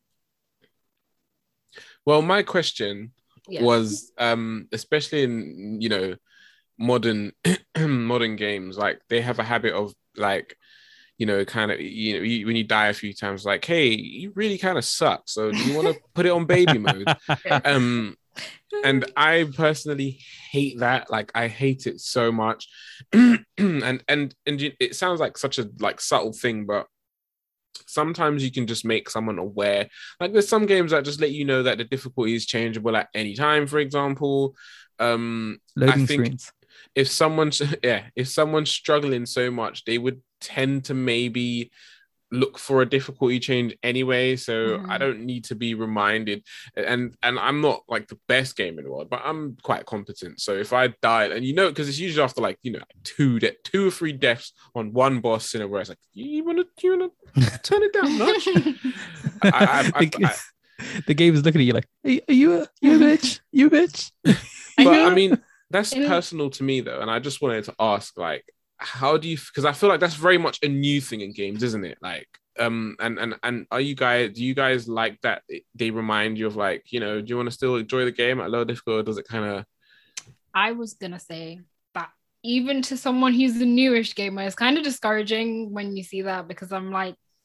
well, my question was especially in, you know, modern games, like they have a habit of like, you know, kind of, you know, when you die a few times, like, hey, you really kind of suck. So do you want to put it on baby mode? And I personally hate that. Like, I hate it so much. and it sounds like such a like subtle thing, but sometimes you can just make someone aware. Like, there's some games that just let you know that the difficulty is changeable at any time. For example, loading screens. If someone's struggling so much, they would tend to maybe look for a difficulty change anyway. So I don't need to be reminded. And I'm not like the best gamer in the world, but I'm quite competent. So if I die, and you know, because it's usually after like, you know, 2 or 3 deaths on one boss in a row, it's like, you wanna turn it down much? The game is looking at you like, are you a bitch? You bitch? But I mean, that's personal to me though, and I just wanted to ask, like, how do you? Because I feel like that's very much a new thing in games, isn't it? Like, and do you guys like that they remind you of, like, you know, do you want to still enjoy the game at low difficulty, or does it kind of? I was gonna say that even to someone who's the newish gamer, it's kind of discouraging when you see that, because I'm like,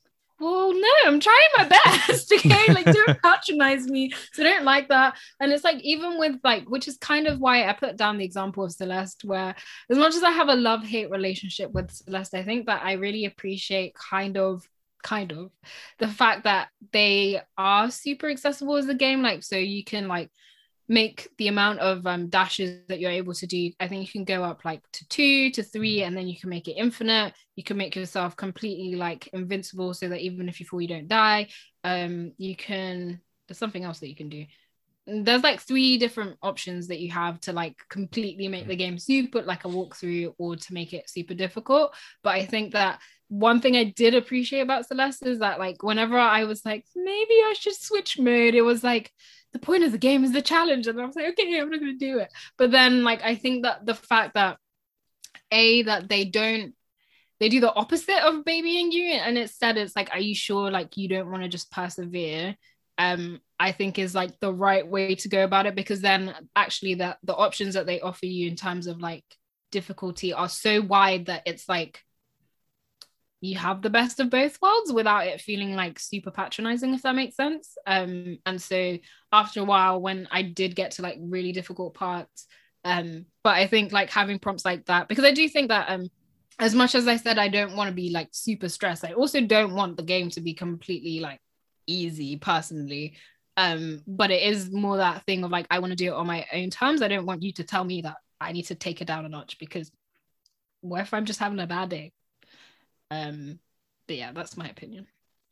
well, no, I'm trying my best. Okay, like don't patronize me. So I don't like that. And it's like, even with like, which is kind of why I put down the example of Celeste, where as much as I have a love-hate relationship with Celeste, I think that I really appreciate kind of the fact that they are super accessible as a game. Like, so you can like make the amount of dashes that you're able to do. I think you can go up like to 2 to 3, and then you can make it infinite. You can make yourself completely like invincible, so that even if you fall, you don't die. You can, there's something else that you can do. There's like 3 different options that you have to like completely make the game super like a walkthrough, or to make it super difficult. But I think that one thing I did appreciate about Celeste is that like whenever I was like, maybe I should switch mode, it was like, the point of the game is the challenge. And I was like, okay, I'm not going to do it. But then like, I think that the fact that that they do the opposite of babying you, and instead it's like, are you sure like you don't want to just persevere? I think is like the right way to go about it, because then actually the options that they offer you in terms of like difficulty are so wide that it's like you have the best of both worlds without it feeling like super patronizing, if that makes sense. And so after a while, when I did get to like really difficult parts, but I think like having prompts like that, because I do think that as much as I said I don't want to be like super stressed, I also don't want the game to be completely like easy personally. But it is more that thing of like, I want to do it on my own terms. I don't want you to tell me that I need to take it down a notch, because what if I'm just having a bad day? But yeah, that's my opinion.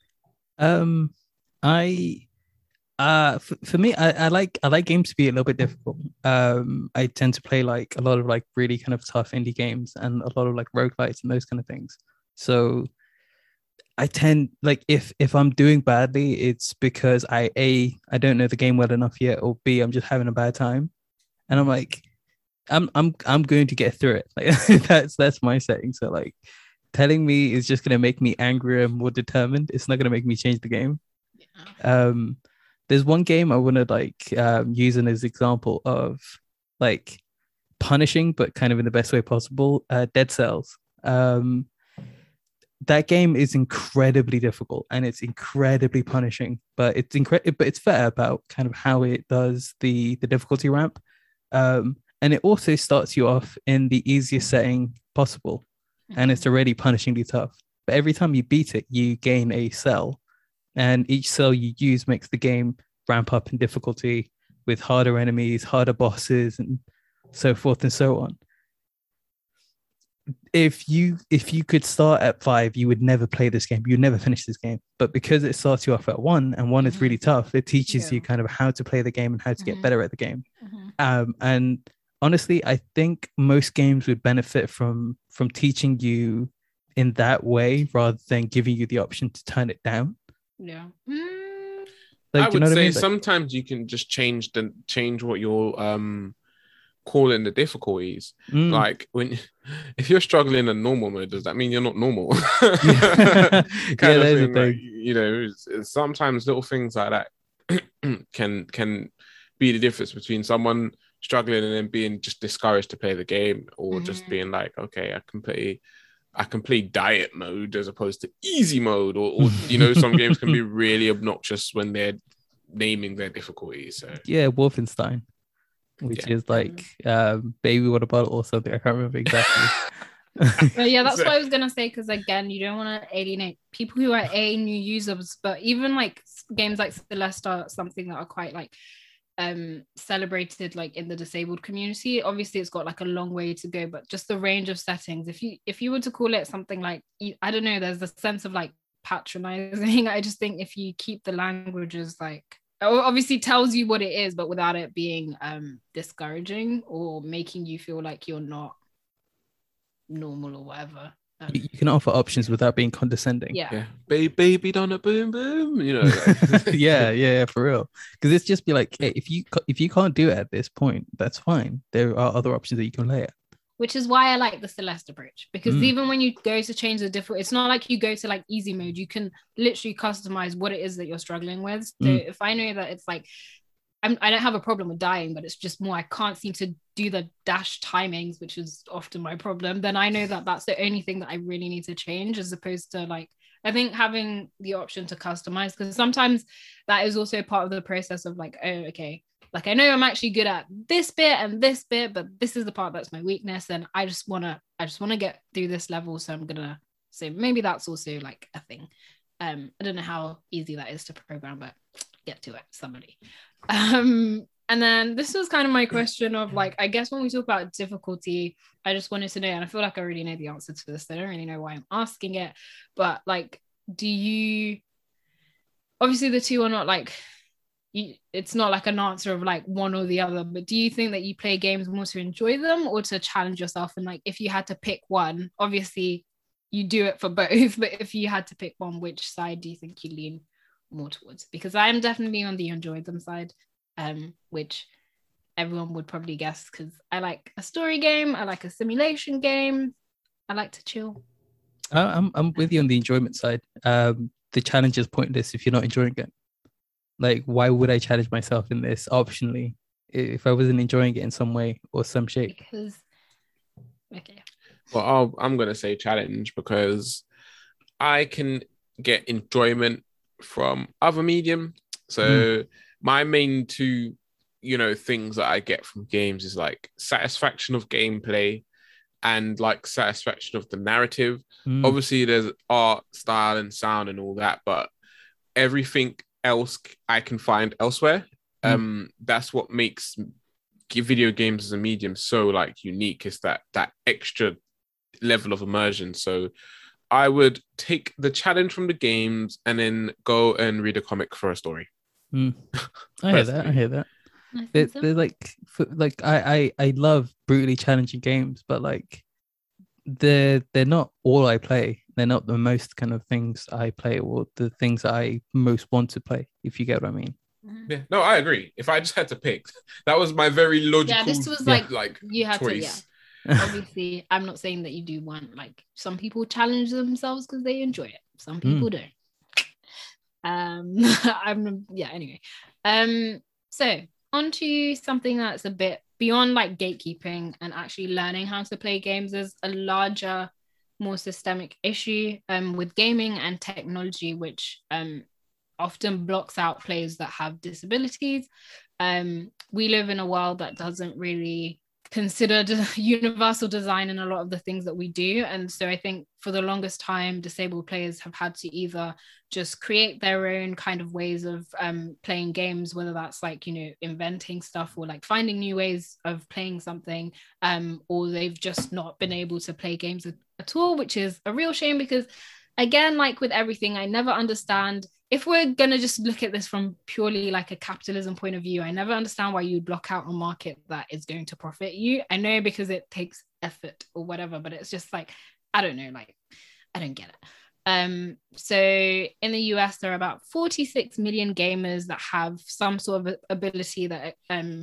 I for me, I like games to be a little bit difficult. I tend to play like a lot of like really kind of tough indie games, and a lot of like roguelites and those kind of things. So I tend like, if I'm doing badly, it's because I don't know the game well enough yet, or B, I'm just having a bad time, and I'm like, I'm going to get through it. Like that's my setting. So like, telling me is just going to make me angrier and more determined. It's not going to make me change the game. Yeah. There's one game I want to like use as an example of like punishing, but kind of in the best way possible. Dead Cells. That game is incredibly difficult, and it's incredibly punishing, but it's fair about kind of how it does the difficulty ramp. And it also starts you off in the easiest setting possible. And it's already punishingly tough. But every time you beat it, you gain a cell. And each cell you use makes the game ramp up in difficulty with harder enemies, harder bosses, and so forth and so on. If you could start at 5, you would never play this game. You'd never finish this game. But because it starts you off at 1, and 1 is really tough, it teaches you kind of how to play the game and how to get better at the game. And honestly, I think most games would benefit from teaching you in that way, rather than giving you the option to turn it down. Yeah. Like, I would say, I mean? Sometimes you can just change what you're calling the difficulties. Like if you're struggling in normal mode, does that mean you're not normal? Kind of thing. Like, you know, sometimes little things like that can be the difference between someone struggling and then being just discouraged to play the game, or just being like, okay, I can play diet mode as opposed to easy mode, or you know, some games can be really obnoxious when they're naming their difficulties. So yeah, Wolfenstein, which is like baby what about or something, I can't remember exactly. But yeah, that's what I was gonna say, because again, you don't want to alienate people who are new users, but even like games like Celeste are something that are quite like celebrated like in the disabled community. Obviously it's got like a long way to go, but just the range of settings, if you were to call it something like, I don't know, there's a sense of like patronizing. I just think if you keep the languages like, obviously tells you what it is, but without it being discouraging or making you feel like you're not normal or whatever. You can offer options without being condescending. Yeah. Baby on a boom boom, you know. Like. yeah, for real. Because it's just be like, hey, if you can't do it at this point, that's fine. There are other options that you can lay at. Which is why I like the Celeste approach, because even when you go to change the different, it's not like you go to like easy mode. You can literally customize what it is that you're struggling with. So if I know that it's like, I don't have a problem with dying, but it's just more I can't seem to do the dash timings, which is often my problem, then I know that that's the only thing that I really need to change, as opposed to like I think having the option to customize, because sometimes that is also part of the process of like, oh, okay, like I know I'm actually good at this bit and this bit, but this is the part that's my weakness, and I just wanna get through this level, so I'm gonna. So maybe that's also like a thing. I don't know how easy that is to program, but get to it, somebody. And then this was kind of my question of like, I guess when we talk about difficulty, I just wanted to know, and I feel like I already know the answer to this. I don't really know why I'm asking it, but like, do you, obviously the two are not like, it's not like an answer of like one or the other, but do you think that you play games more to enjoy them or to challenge yourself? And like, if you had to pick one, obviously you do it for both, but if you had to pick one, which side do you think you lean more towards? Because I'm definitely on the enjoy them side, which everyone would probably guess, because I like a story game, I like a simulation game, I like to chill. I'm with you on the enjoyment side. The challenge is pointless if you're not enjoying it. Like, why would I challenge myself in this optionally if I wasn't enjoying it in some way or some shape? Because, okay. Well, I'm going to say challenge because I can get enjoyment from other medium. So my main two, things that I get from games is like satisfaction of gameplay and like satisfaction of the narrative. Obviously, there's art, style, and sound and all that, but everything else I can find elsewhere. That's what makes video games as a medium so like unique, is that extra level of immersion. So I would take the challenge from the games and then go and read a comic for a story. I hear that. They're like I love brutally challenging games, but like they're not all I play. They're not the most kind of things I play or the things I most want to play, if you get what I mean. Yeah, no, I agree. If I just had to pick, that was my very logical. Yeah, this was like you had choice. to. Yeah. Obviously, I'm not saying that you do want, like, some people challenge themselves because they enjoy it. Some people don't. Anyway. So on to something that's a bit beyond like gatekeeping and actually learning how to play games. Is a larger, more systemic issue with gaming and technology, which often blocks out players that have disabilities. We live in a world that doesn't really consider universal design in a lot of the things that we do. And so I think for the longest time, disabled players have had to either just create their own kind of ways of playing games, whether that's like, inventing stuff or like finding new ways of playing something, or they've just not been able to play games at all, which is a real shame because, again, like with everything, I never understand, if we're going to just look at this from purely like a capitalism point of view, I never understand why you would block out a market that is going to profit you. I know because it takes effort or whatever, but it's just like, I don't know, like, I don't get it. So in the US, there are about 46 million gamers that have some sort of ability that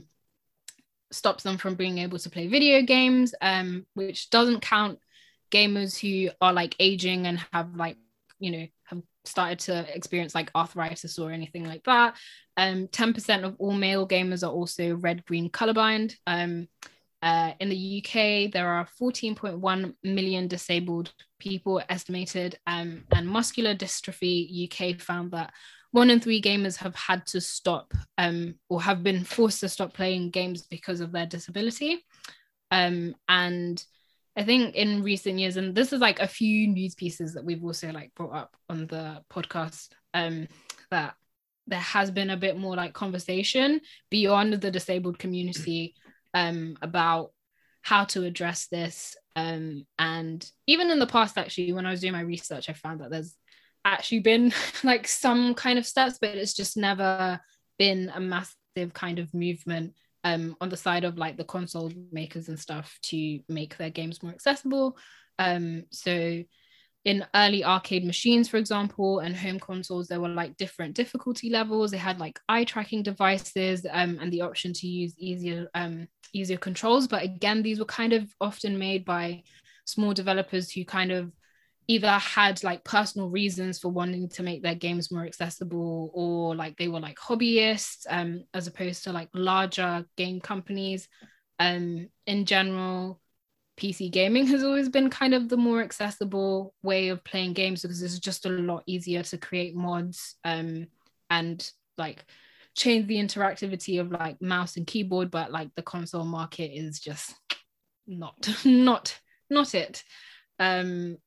stops them from being able to play video games, which doesn't count gamers who are like aging and have like, have started to experience like arthritis or anything like that. 10% of all male gamers are also red-green colorblind. In the UK, there are 14.1 million disabled people estimated, and Muscular Dystrophy UK found that 1 in 3 gamers have had to stop or have been forced to stop playing games because of their disability. And I think in recent years, and this is like a few news pieces that we've also like brought up on the podcast, that there has been a bit more like conversation beyond the disabled community about how to address this. And even in the past, actually, when I was doing my research, I found that there's actually been like some kind of steps, but it's just never been a massive kind of movement on the side of like the console makers and stuff to make their games more accessible. So in early arcade machines, for example, and home consoles, there were like different difficulty levels. They had like eye tracking devices and the option to use easier controls. But again, these were kind of often made by small developers who kind of either had like personal reasons for wanting to make their games more accessible, or like they were like hobbyists, as opposed to like larger game companies. In general, PC gaming has always been kind of the more accessible way of playing games, because it's just a lot easier to create mods and like change the interactivity of like mouse and keyboard. But like the console market is just not it. And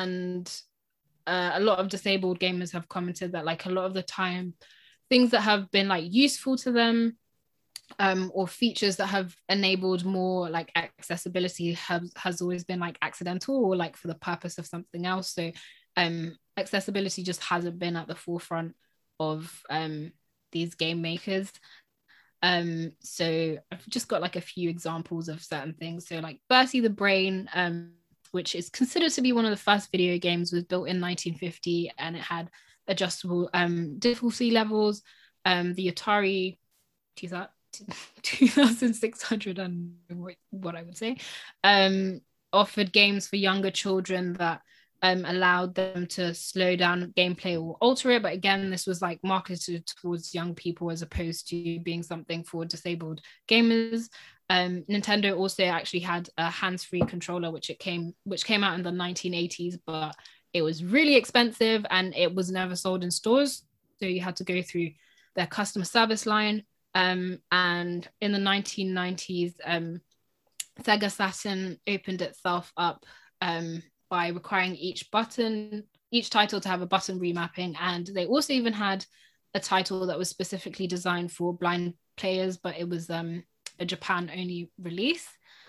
a lot of disabled gamers have commented that like a lot of the time things that have been like useful to them, or features that have enabled more like accessibility has always been like accidental or like for the purpose of something else. So accessibility just hasn't been at the forefront of these game makers. So I've just got like a few examples of certain things. So like Bertie the Brain, which is considered to be one of the first video games, was built in 1950, and it had adjustable difficulty levels. The Atari 2600, and what I would say, offered games for younger children that allowed them to slow down gameplay or alter it. But again, this was like marketed towards young people as opposed to being something for disabled gamers. Nintendo also actually had a hands-free controller, which came out in the 1980s, but it was really expensive and it was never sold in stores. So you had to go through their customer service line. And in the 1990s, Sega Saturn opened itself up by requiring each title to have a button remapping. And they also even had a title that was specifically designed for blind players, but it was a Japan only release.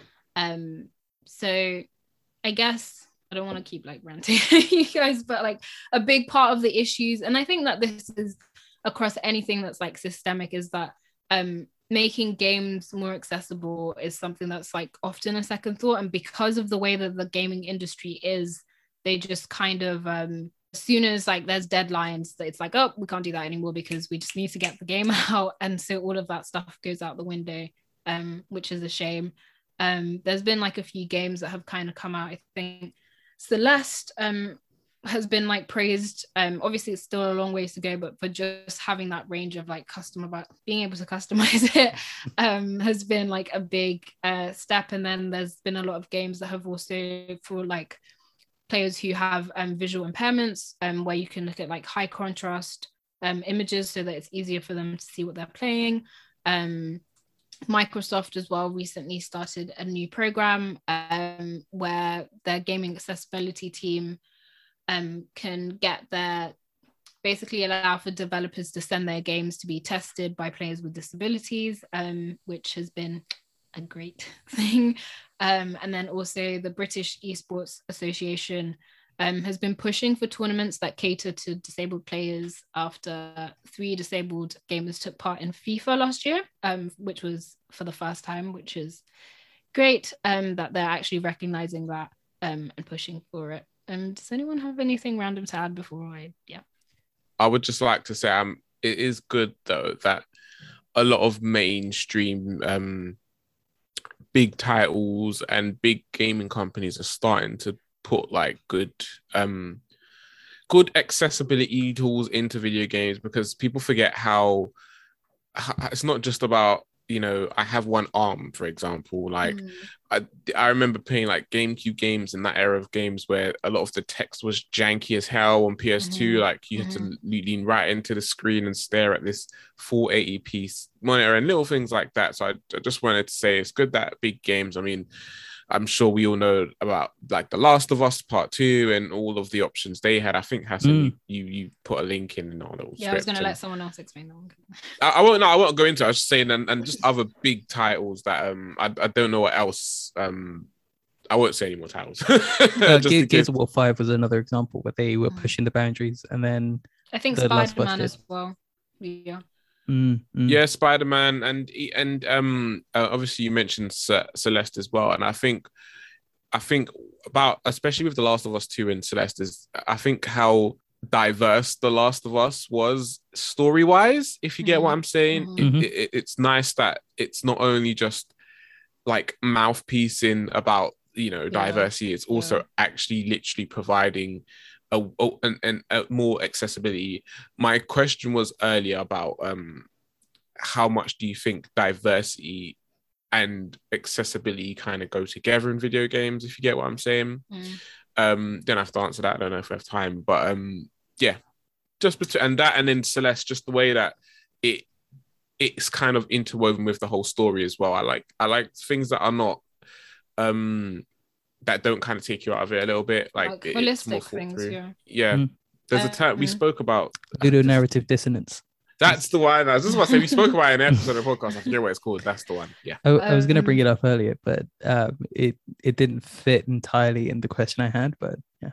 So I guess I don't want to keep like ranting you guys, but like a big part of the issues, and I think that this is across anything that's like systemic, is that making games more accessible is something that's like often a second thought. And because of the way that the gaming industry is, they just kind of as soon as like there's deadlines, it's like, oh, we can't do that anymore because we just need to get the game out. And so all of that stuff goes out the window, which is a shame. There's been like a few games that have kind of come out. I think Celeste has been like praised. Obviously it's still a long ways to go, but for just having that range of like being able to customize it has been like a big step. And then there's been a lot of games that have also, for like players who have visual impairments, where you can look at like high contrast images so that it's easier for them to see what they're playing. Microsoft as well recently started a new program where their gaming accessibility team can basically allow for developers to send their games to be tested by players with disabilities, which has been a great thing. And then also the British Esports Association has been pushing for tournaments that cater to disabled players after 3 disabled gamers took part in FIFA last year, which was for the first time, which is great that they're actually recognizing that and pushing for it. Does anyone have anything random to add before I would just like to say it is good though that a lot of mainstream big titles and big gaming companies are starting to put like good accessibility tools into video games, because people forget how it's not just about, I have one arm, for example. Like I remember playing like GameCube games in that era of games where a lot of the text was janky as hell on PS2. Like you had to lean right into the screen and stare at this 480p monitor and little things like that. So I just wanted to say it's good that big games, I mean, I'm sure we all know about like The Last of Us Part 2 and all of the options they had. I think Hassan, you put a link in all those. Yeah, I was going to let someone else explain that one. I won't go into it. I was just saying, and just other big titles that I don't know what else. I won't say any more titles. Gears of War 5 was another example where they were pushing the boundaries, and then I think Spider-Man as well. Yeah. Yeah, Spider-Man and obviously you mentioned Celeste as well, and I think about, especially with The Last of Us 2 and Celeste, is I think how diverse The Last of Us was story-wise, if you get what I'm saying. It's nice that it's not only just like mouthpiecing about diversity, it's also actually literally providing a more accessibility. My question was earlier about how much do you think diversity and accessibility kind of go together in video games, if you get what I'm saying. Don't have to answer that. I don't know if we have time, but yeah, just and that, and then Celeste, just the way that it's kind of interwoven with the whole story as well. I like things that are not that don't kind of take you out of it a little bit, like it's more holistic thought things. through. Yeah. There's a term we spoke about. Ludonarrative dissonance. That's the one. I was just about to say, we spoke about it in an episode of the podcast. I forget what it's called. That's the one. Yeah. I was going to bring it up earlier, but it didn't fit entirely in the question I had. But yeah.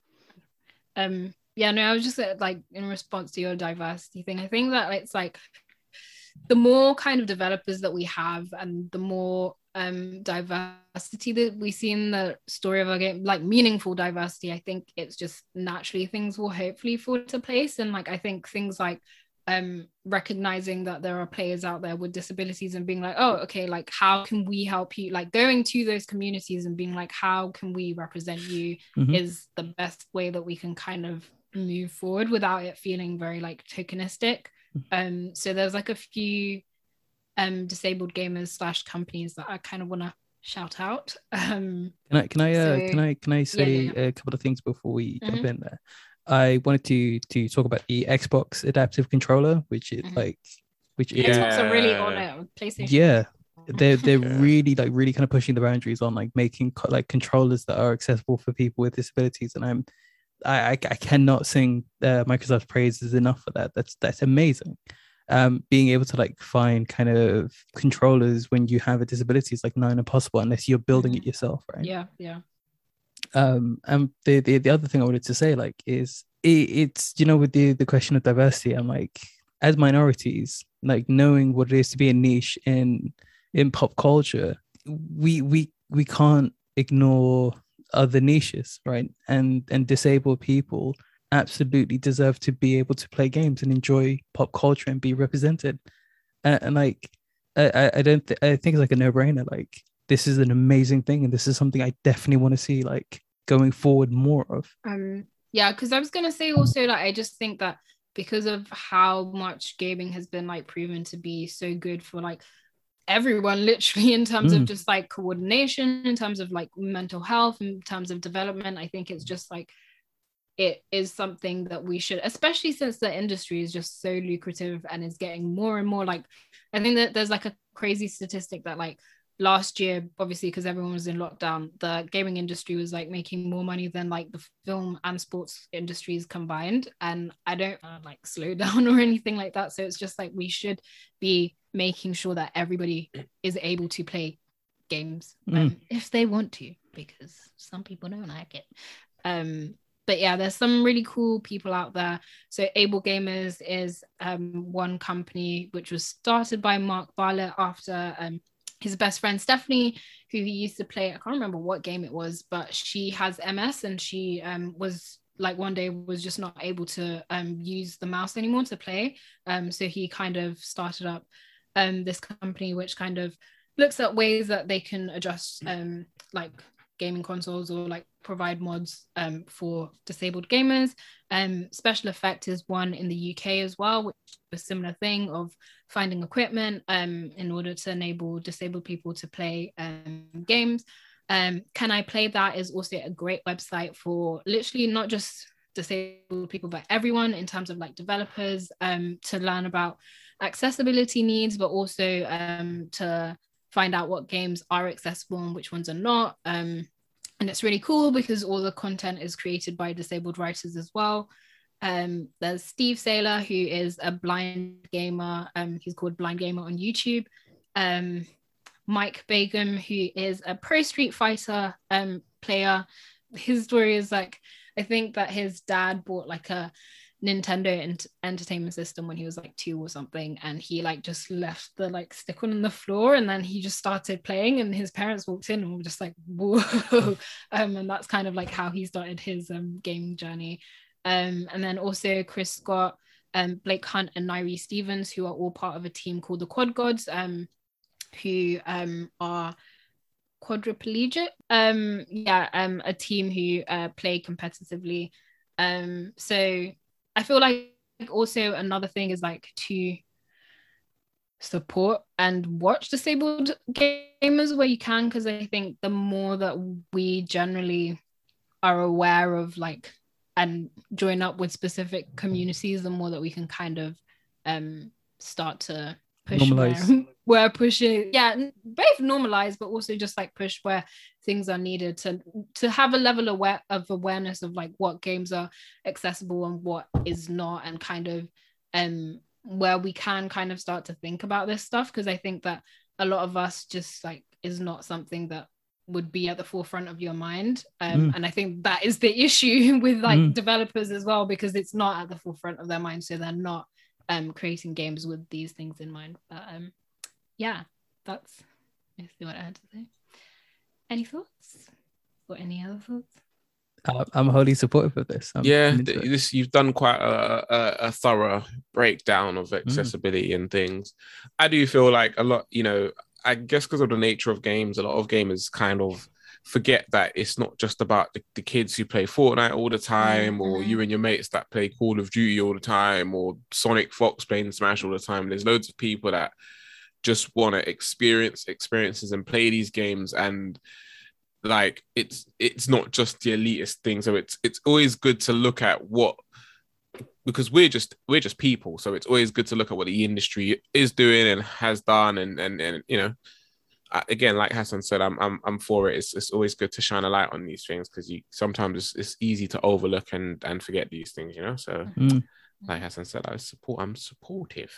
Yeah. No, I was just like in response to your diversity thing. I think that it's like the more kind of developers that we have, and the more diversity that we see in the story of our game, like meaningful diversity, I think it's just naturally things will hopefully fall into place. And like I think things like recognizing that there are players out there with disabilities and being like, oh, okay, like how can we help you, like going to those communities and being like, how can we represent you, is the best way that we can kind of move forward without it feeling very like tokenistic. So there's like a few disabled gamers / companies that I kind of want to shout out. Can I say a couple of things before we jump in there? I wanted to talk about the Xbox adaptive controller, which is Xbox are really on it. PlayStation. Yeah, they're really kind of pushing the boundaries on like making like controllers that are accessible for people with disabilities, and I cannot sing Microsoft's praises enough for that. That's amazing. Being able to like find kind of controllers when you have a disability is like not impossible unless you're building it yourself, right? Yeah. And the other thing I wanted to say like is it's with the question of diversity, I'm like, as minorities, like knowing what it is to be a niche in pop culture, we can't ignore other niches, right? And disabled people absolutely deserve to be able to play games and enjoy pop culture and be represented. And like I think it's like a no-brainer. Like this is an amazing thing, and this is something I definitely want to see like going forward more of. Yeah, because I was gonna say also that I just think that because of how much gaming has been like proven to be so good for like everyone, literally, in terms of just like coordination, in terms of like mental health, in terms of development, I think it's just like it is something that we should, especially since the industry is just so lucrative and is getting more and more like, I think that there's like a crazy statistic that like last year, obviously because everyone was in lockdown, the gaming industry was like making more money than like the film and sports industries combined. And I don't like slow down or anything like that, so it's just like we should be making sure that everybody is able to play games if they want to, because some people don't like it. But yeah, there's some really cool people out there. So Able Gamers is one company which was started by Mark Bartlett after his best friend Stephanie, who he used to play, I can't remember what game it was, but she has MS, and she was like one day was just not able to use the mouse anymore to play. So he kind of started up this company which kind of looks at ways that they can adjust like gaming consoles or like provide mods for disabled gamers. Special Effect is one in the UK as well, which is a similar thing of finding equipment in order to enable disabled people to play games. Can I Play That is also a great website for literally not just disabled people but everyone, in terms of like developers, to learn about accessibility needs, but also to find out what games are accessible and which ones are not. And it's really cool because all the content is created by disabled writers as well. There's Steve Saylor, who is a blind gamer. He's called Blind Gamer on YouTube. Mike Begum, who is a pro Street Fighter player. His story is like, I think that his dad bought like a Nintendo entertainment system when he was like 2 or something, and he like just left the like stick on the floor, and then he just started playing, and his parents walked in and were just like, whoa. And that's kind of like how he started his gaming journey. And then also Chris Scott, Blake Hunt, and Nairi Stevens, who are all part of a team called the Quad Gods, who are quadriplegic, a team who play competitively. So I feel like also another thing is like to support and watch disabled gamers where you can, because I think the more that we generally are aware of like and join up with specific communities, the more that we can kind of start to push Normalize. where pushing, yeah, both normalize, but also just like push where things are needed to have a level of awareness of like what games are accessible and what is not, and kind of where we can kind of start to think about this stuff, because I think that a lot of us just like is not something that would be at the forefront of your mind, and I think that is the issue with like developers as well, because it's not at the forefront of their mind, so they're not creating games with these things in mind. But yeah, that's basically what I had to say. Any thoughts or any other thoughts? I'm wholly supportive of this. You've done quite a thorough breakdown of accessibility and things. I do feel like a lot, I guess because of the nature of games, a lot of gamers kind of forget that it's not just about the kids who play Fortnite all the time, or you and your mates that play Call of Duty all the time, or Sonic Fox playing Smash all the time. There's loads of people that just want to experience experiences and play these games, and like it's not just the elitist thing. So it's always good to look at what, because we're just people, so it's always good to look at what the industry is doing and has done, and again, like Hassan said, I'm for it. It's always good to shine a light on these things, because you sometimes it's easy to overlook and forget these things, so like Hassan said, I'm supportive.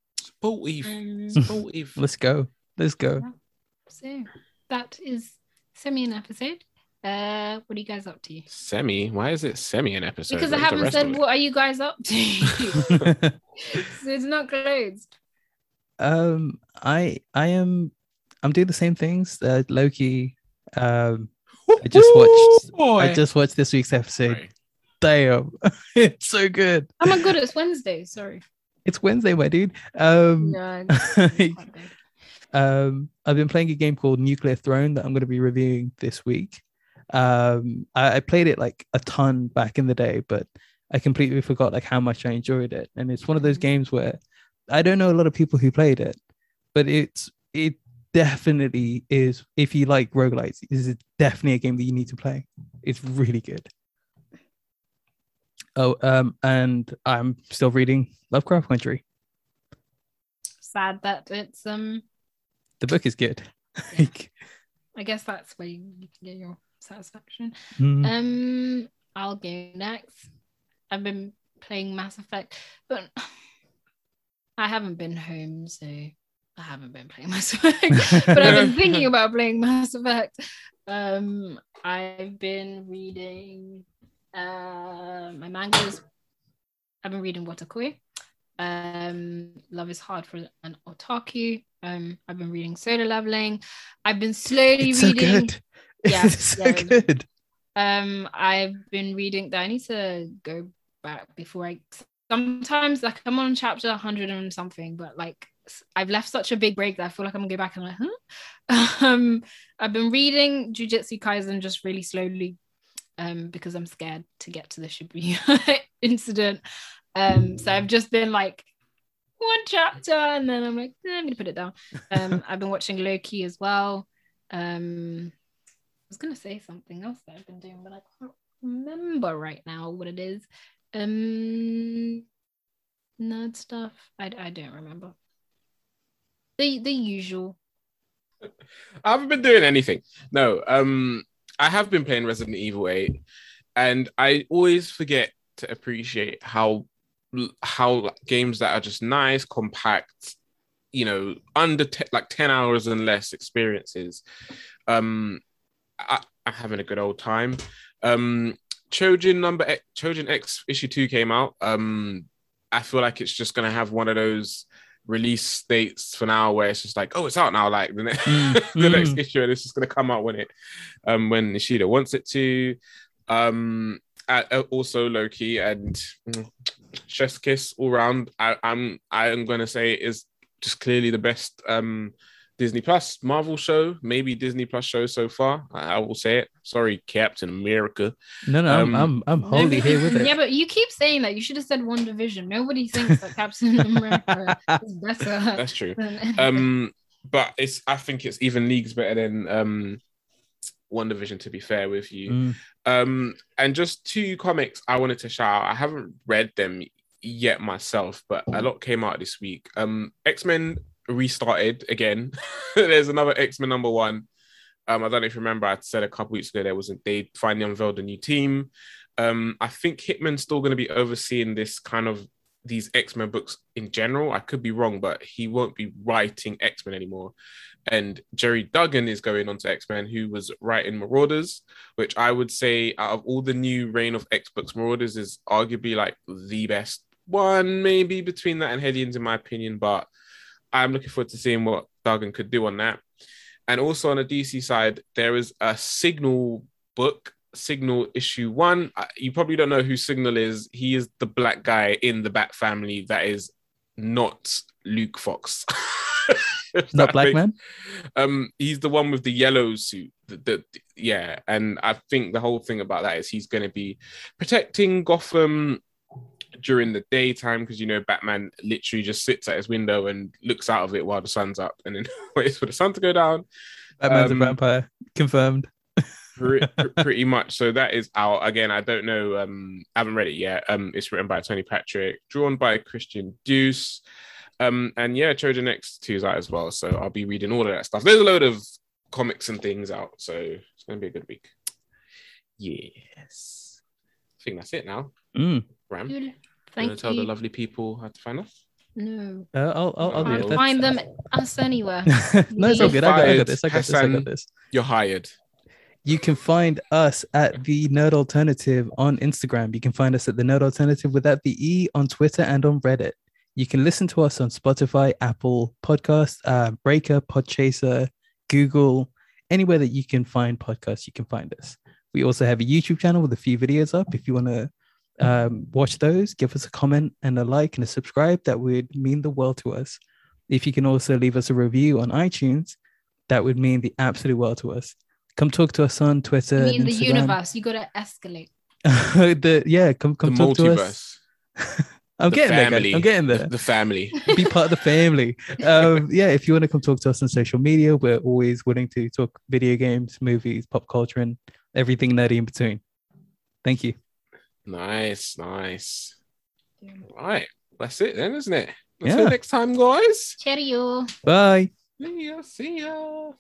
Let's go. So that is semi an episode. What are you guys up to? Semi? Why is it semi an episode? Because I haven't said what are you guys up to. So it's not closed. I'm doing the same things. Loki. I just watched this week's episode. Right. Damn, it's so good. Oh my god, it's Wednesday. Sorry. It's Wednesday, my dude. I've been playing a game called Nuclear Throne that I'm going to be reviewing this week. I played it like a ton back in the day, but I completely forgot like how much I enjoyed it. And it's one of those games where I don't know a lot of people who played it, but it definitely is. If you like roguelites, this is definitely a game that you need to play. It's really good. And I'm still reading Lovecraft Country. Sad that it's the book is good. Yeah. I guess that's where you can get your satisfaction. I'll go next. I've been playing Mass Effect, but I haven't been home, so I haven't been playing Mass Effect. But I've been thinking about playing Mass Effect. I've been reading my mangas. I've been reading Watakoi. Love is Hard for an Otaku. I've been reading Solo Leveling. I've been slowly reading. It's so good. I've been reading. I need to go back before sometimes like I'm on chapter 100 and something, but like I've left such a big break that I feel like I'm gonna go back and I'm like, huh? I've been reading Jujutsu Kaisen just really slowly, because I'm scared to get to the Shibuya incident. So I've just been like one chapter and then I'm like, I'm gonna put it down. I've been watching Loki as well. I was gonna say something else that I've been doing, but I can't remember right now what it is. Nerd stuff. I don't remember. The usual. I haven't been doing anything. No. I have been playing Resident Evil 8, and I always forget to appreciate how games that are just nice, compact, under 10 hours and less experiences. I'm having a good old time. Chojin X issue 2 came out. I feel like it's just gonna have one of those release dates for now where it's just like, oh, it's out now, like the next issue, and it's just gonna come out when Ishida wants it to. Also Loki and Chef's Kiss all round. I am gonna say is just clearly the best Disney Plus Marvel show, maybe Disney Plus show so far. I will say it. Sorry, Captain America. No, I'm wholly here with it. Yeah, but you keep saying that. You should have said WandaVision. Nobody thinks that Captain America is better. That's true. But I think it's even leagues better than WandaVision, to be fair with you. And just 2 comics I wanted to shout out. I haven't read them yet myself, but a lot came out this week. X-Men restarted again. There's another X-Men #1. I don't know if you remember, I said a couple weeks ago they finally unveiled a new team. I think Hickman's still going to be overseeing these X-Men books in general. I could be wrong, but he won't be writing X-Men anymore. And Jerry Duggan is going on to X-Men, who was writing Marauders, which I would say out of all the new reign of X books, Marauders is arguably like the best one, maybe between that and Hellions in my opinion, but I'm looking forward to seeing what Duggan could do on that. And also on the DC side, there is a Signal book, Signal issue 1. You probably don't know who Signal is. He is the black guy in the Bat family that is not Luke Fox. Not Black Man? He's the one with the yellow suit. Yeah, and I think the whole thing about that is he's going to be protecting Gotham during the daytime, because Batman literally just sits at his window and looks out of it while the sun's up and then waits for the sun to go down. Batman's a vampire, confirmed. Pretty much. So that is out. Again, I don't know. I haven't read it yet. It's written by Tony Patrick, drawn by Christian Deuce. And yeah, Trojan X2 is out as well. So I'll be reading all of that stuff. There's a load of comics and things out. So it's going to be a good week. Yes. I think that's it now. Ram, Good. you Thank want to tell you. the lovely people how to find us? No. I'll do it. Find them us anywhere. No, it's all good. I got this. I got this. You're hired. You can find us at The Nerd Alternative on Instagram. You can find us at The Nerd Alternative without the E on Twitter and on Reddit. You can listen to us on Spotify, Apple Podcasts, Breaker, Podchaser, Google, anywhere that you can find podcasts, you can find us. We also have a YouTube channel with a few videos up. If you want to watch those, give us a comment and a like and a subscribe. That would mean the world to us. If you can also leave us a review on iTunes, that would mean the absolute world to us. Come talk to us on Twitter. I mean, the Instagram. universe. You got to escalate. Come talk to us. I'm getting there. The family. Be part of the family. If you want to come talk to us on social media, we're always willing to talk video games, movies, pop culture, and everything nerdy in between. Thank you. Nice. All right. That's it then, isn't it? Until next time, guys. Cheerio. Bye. See ya.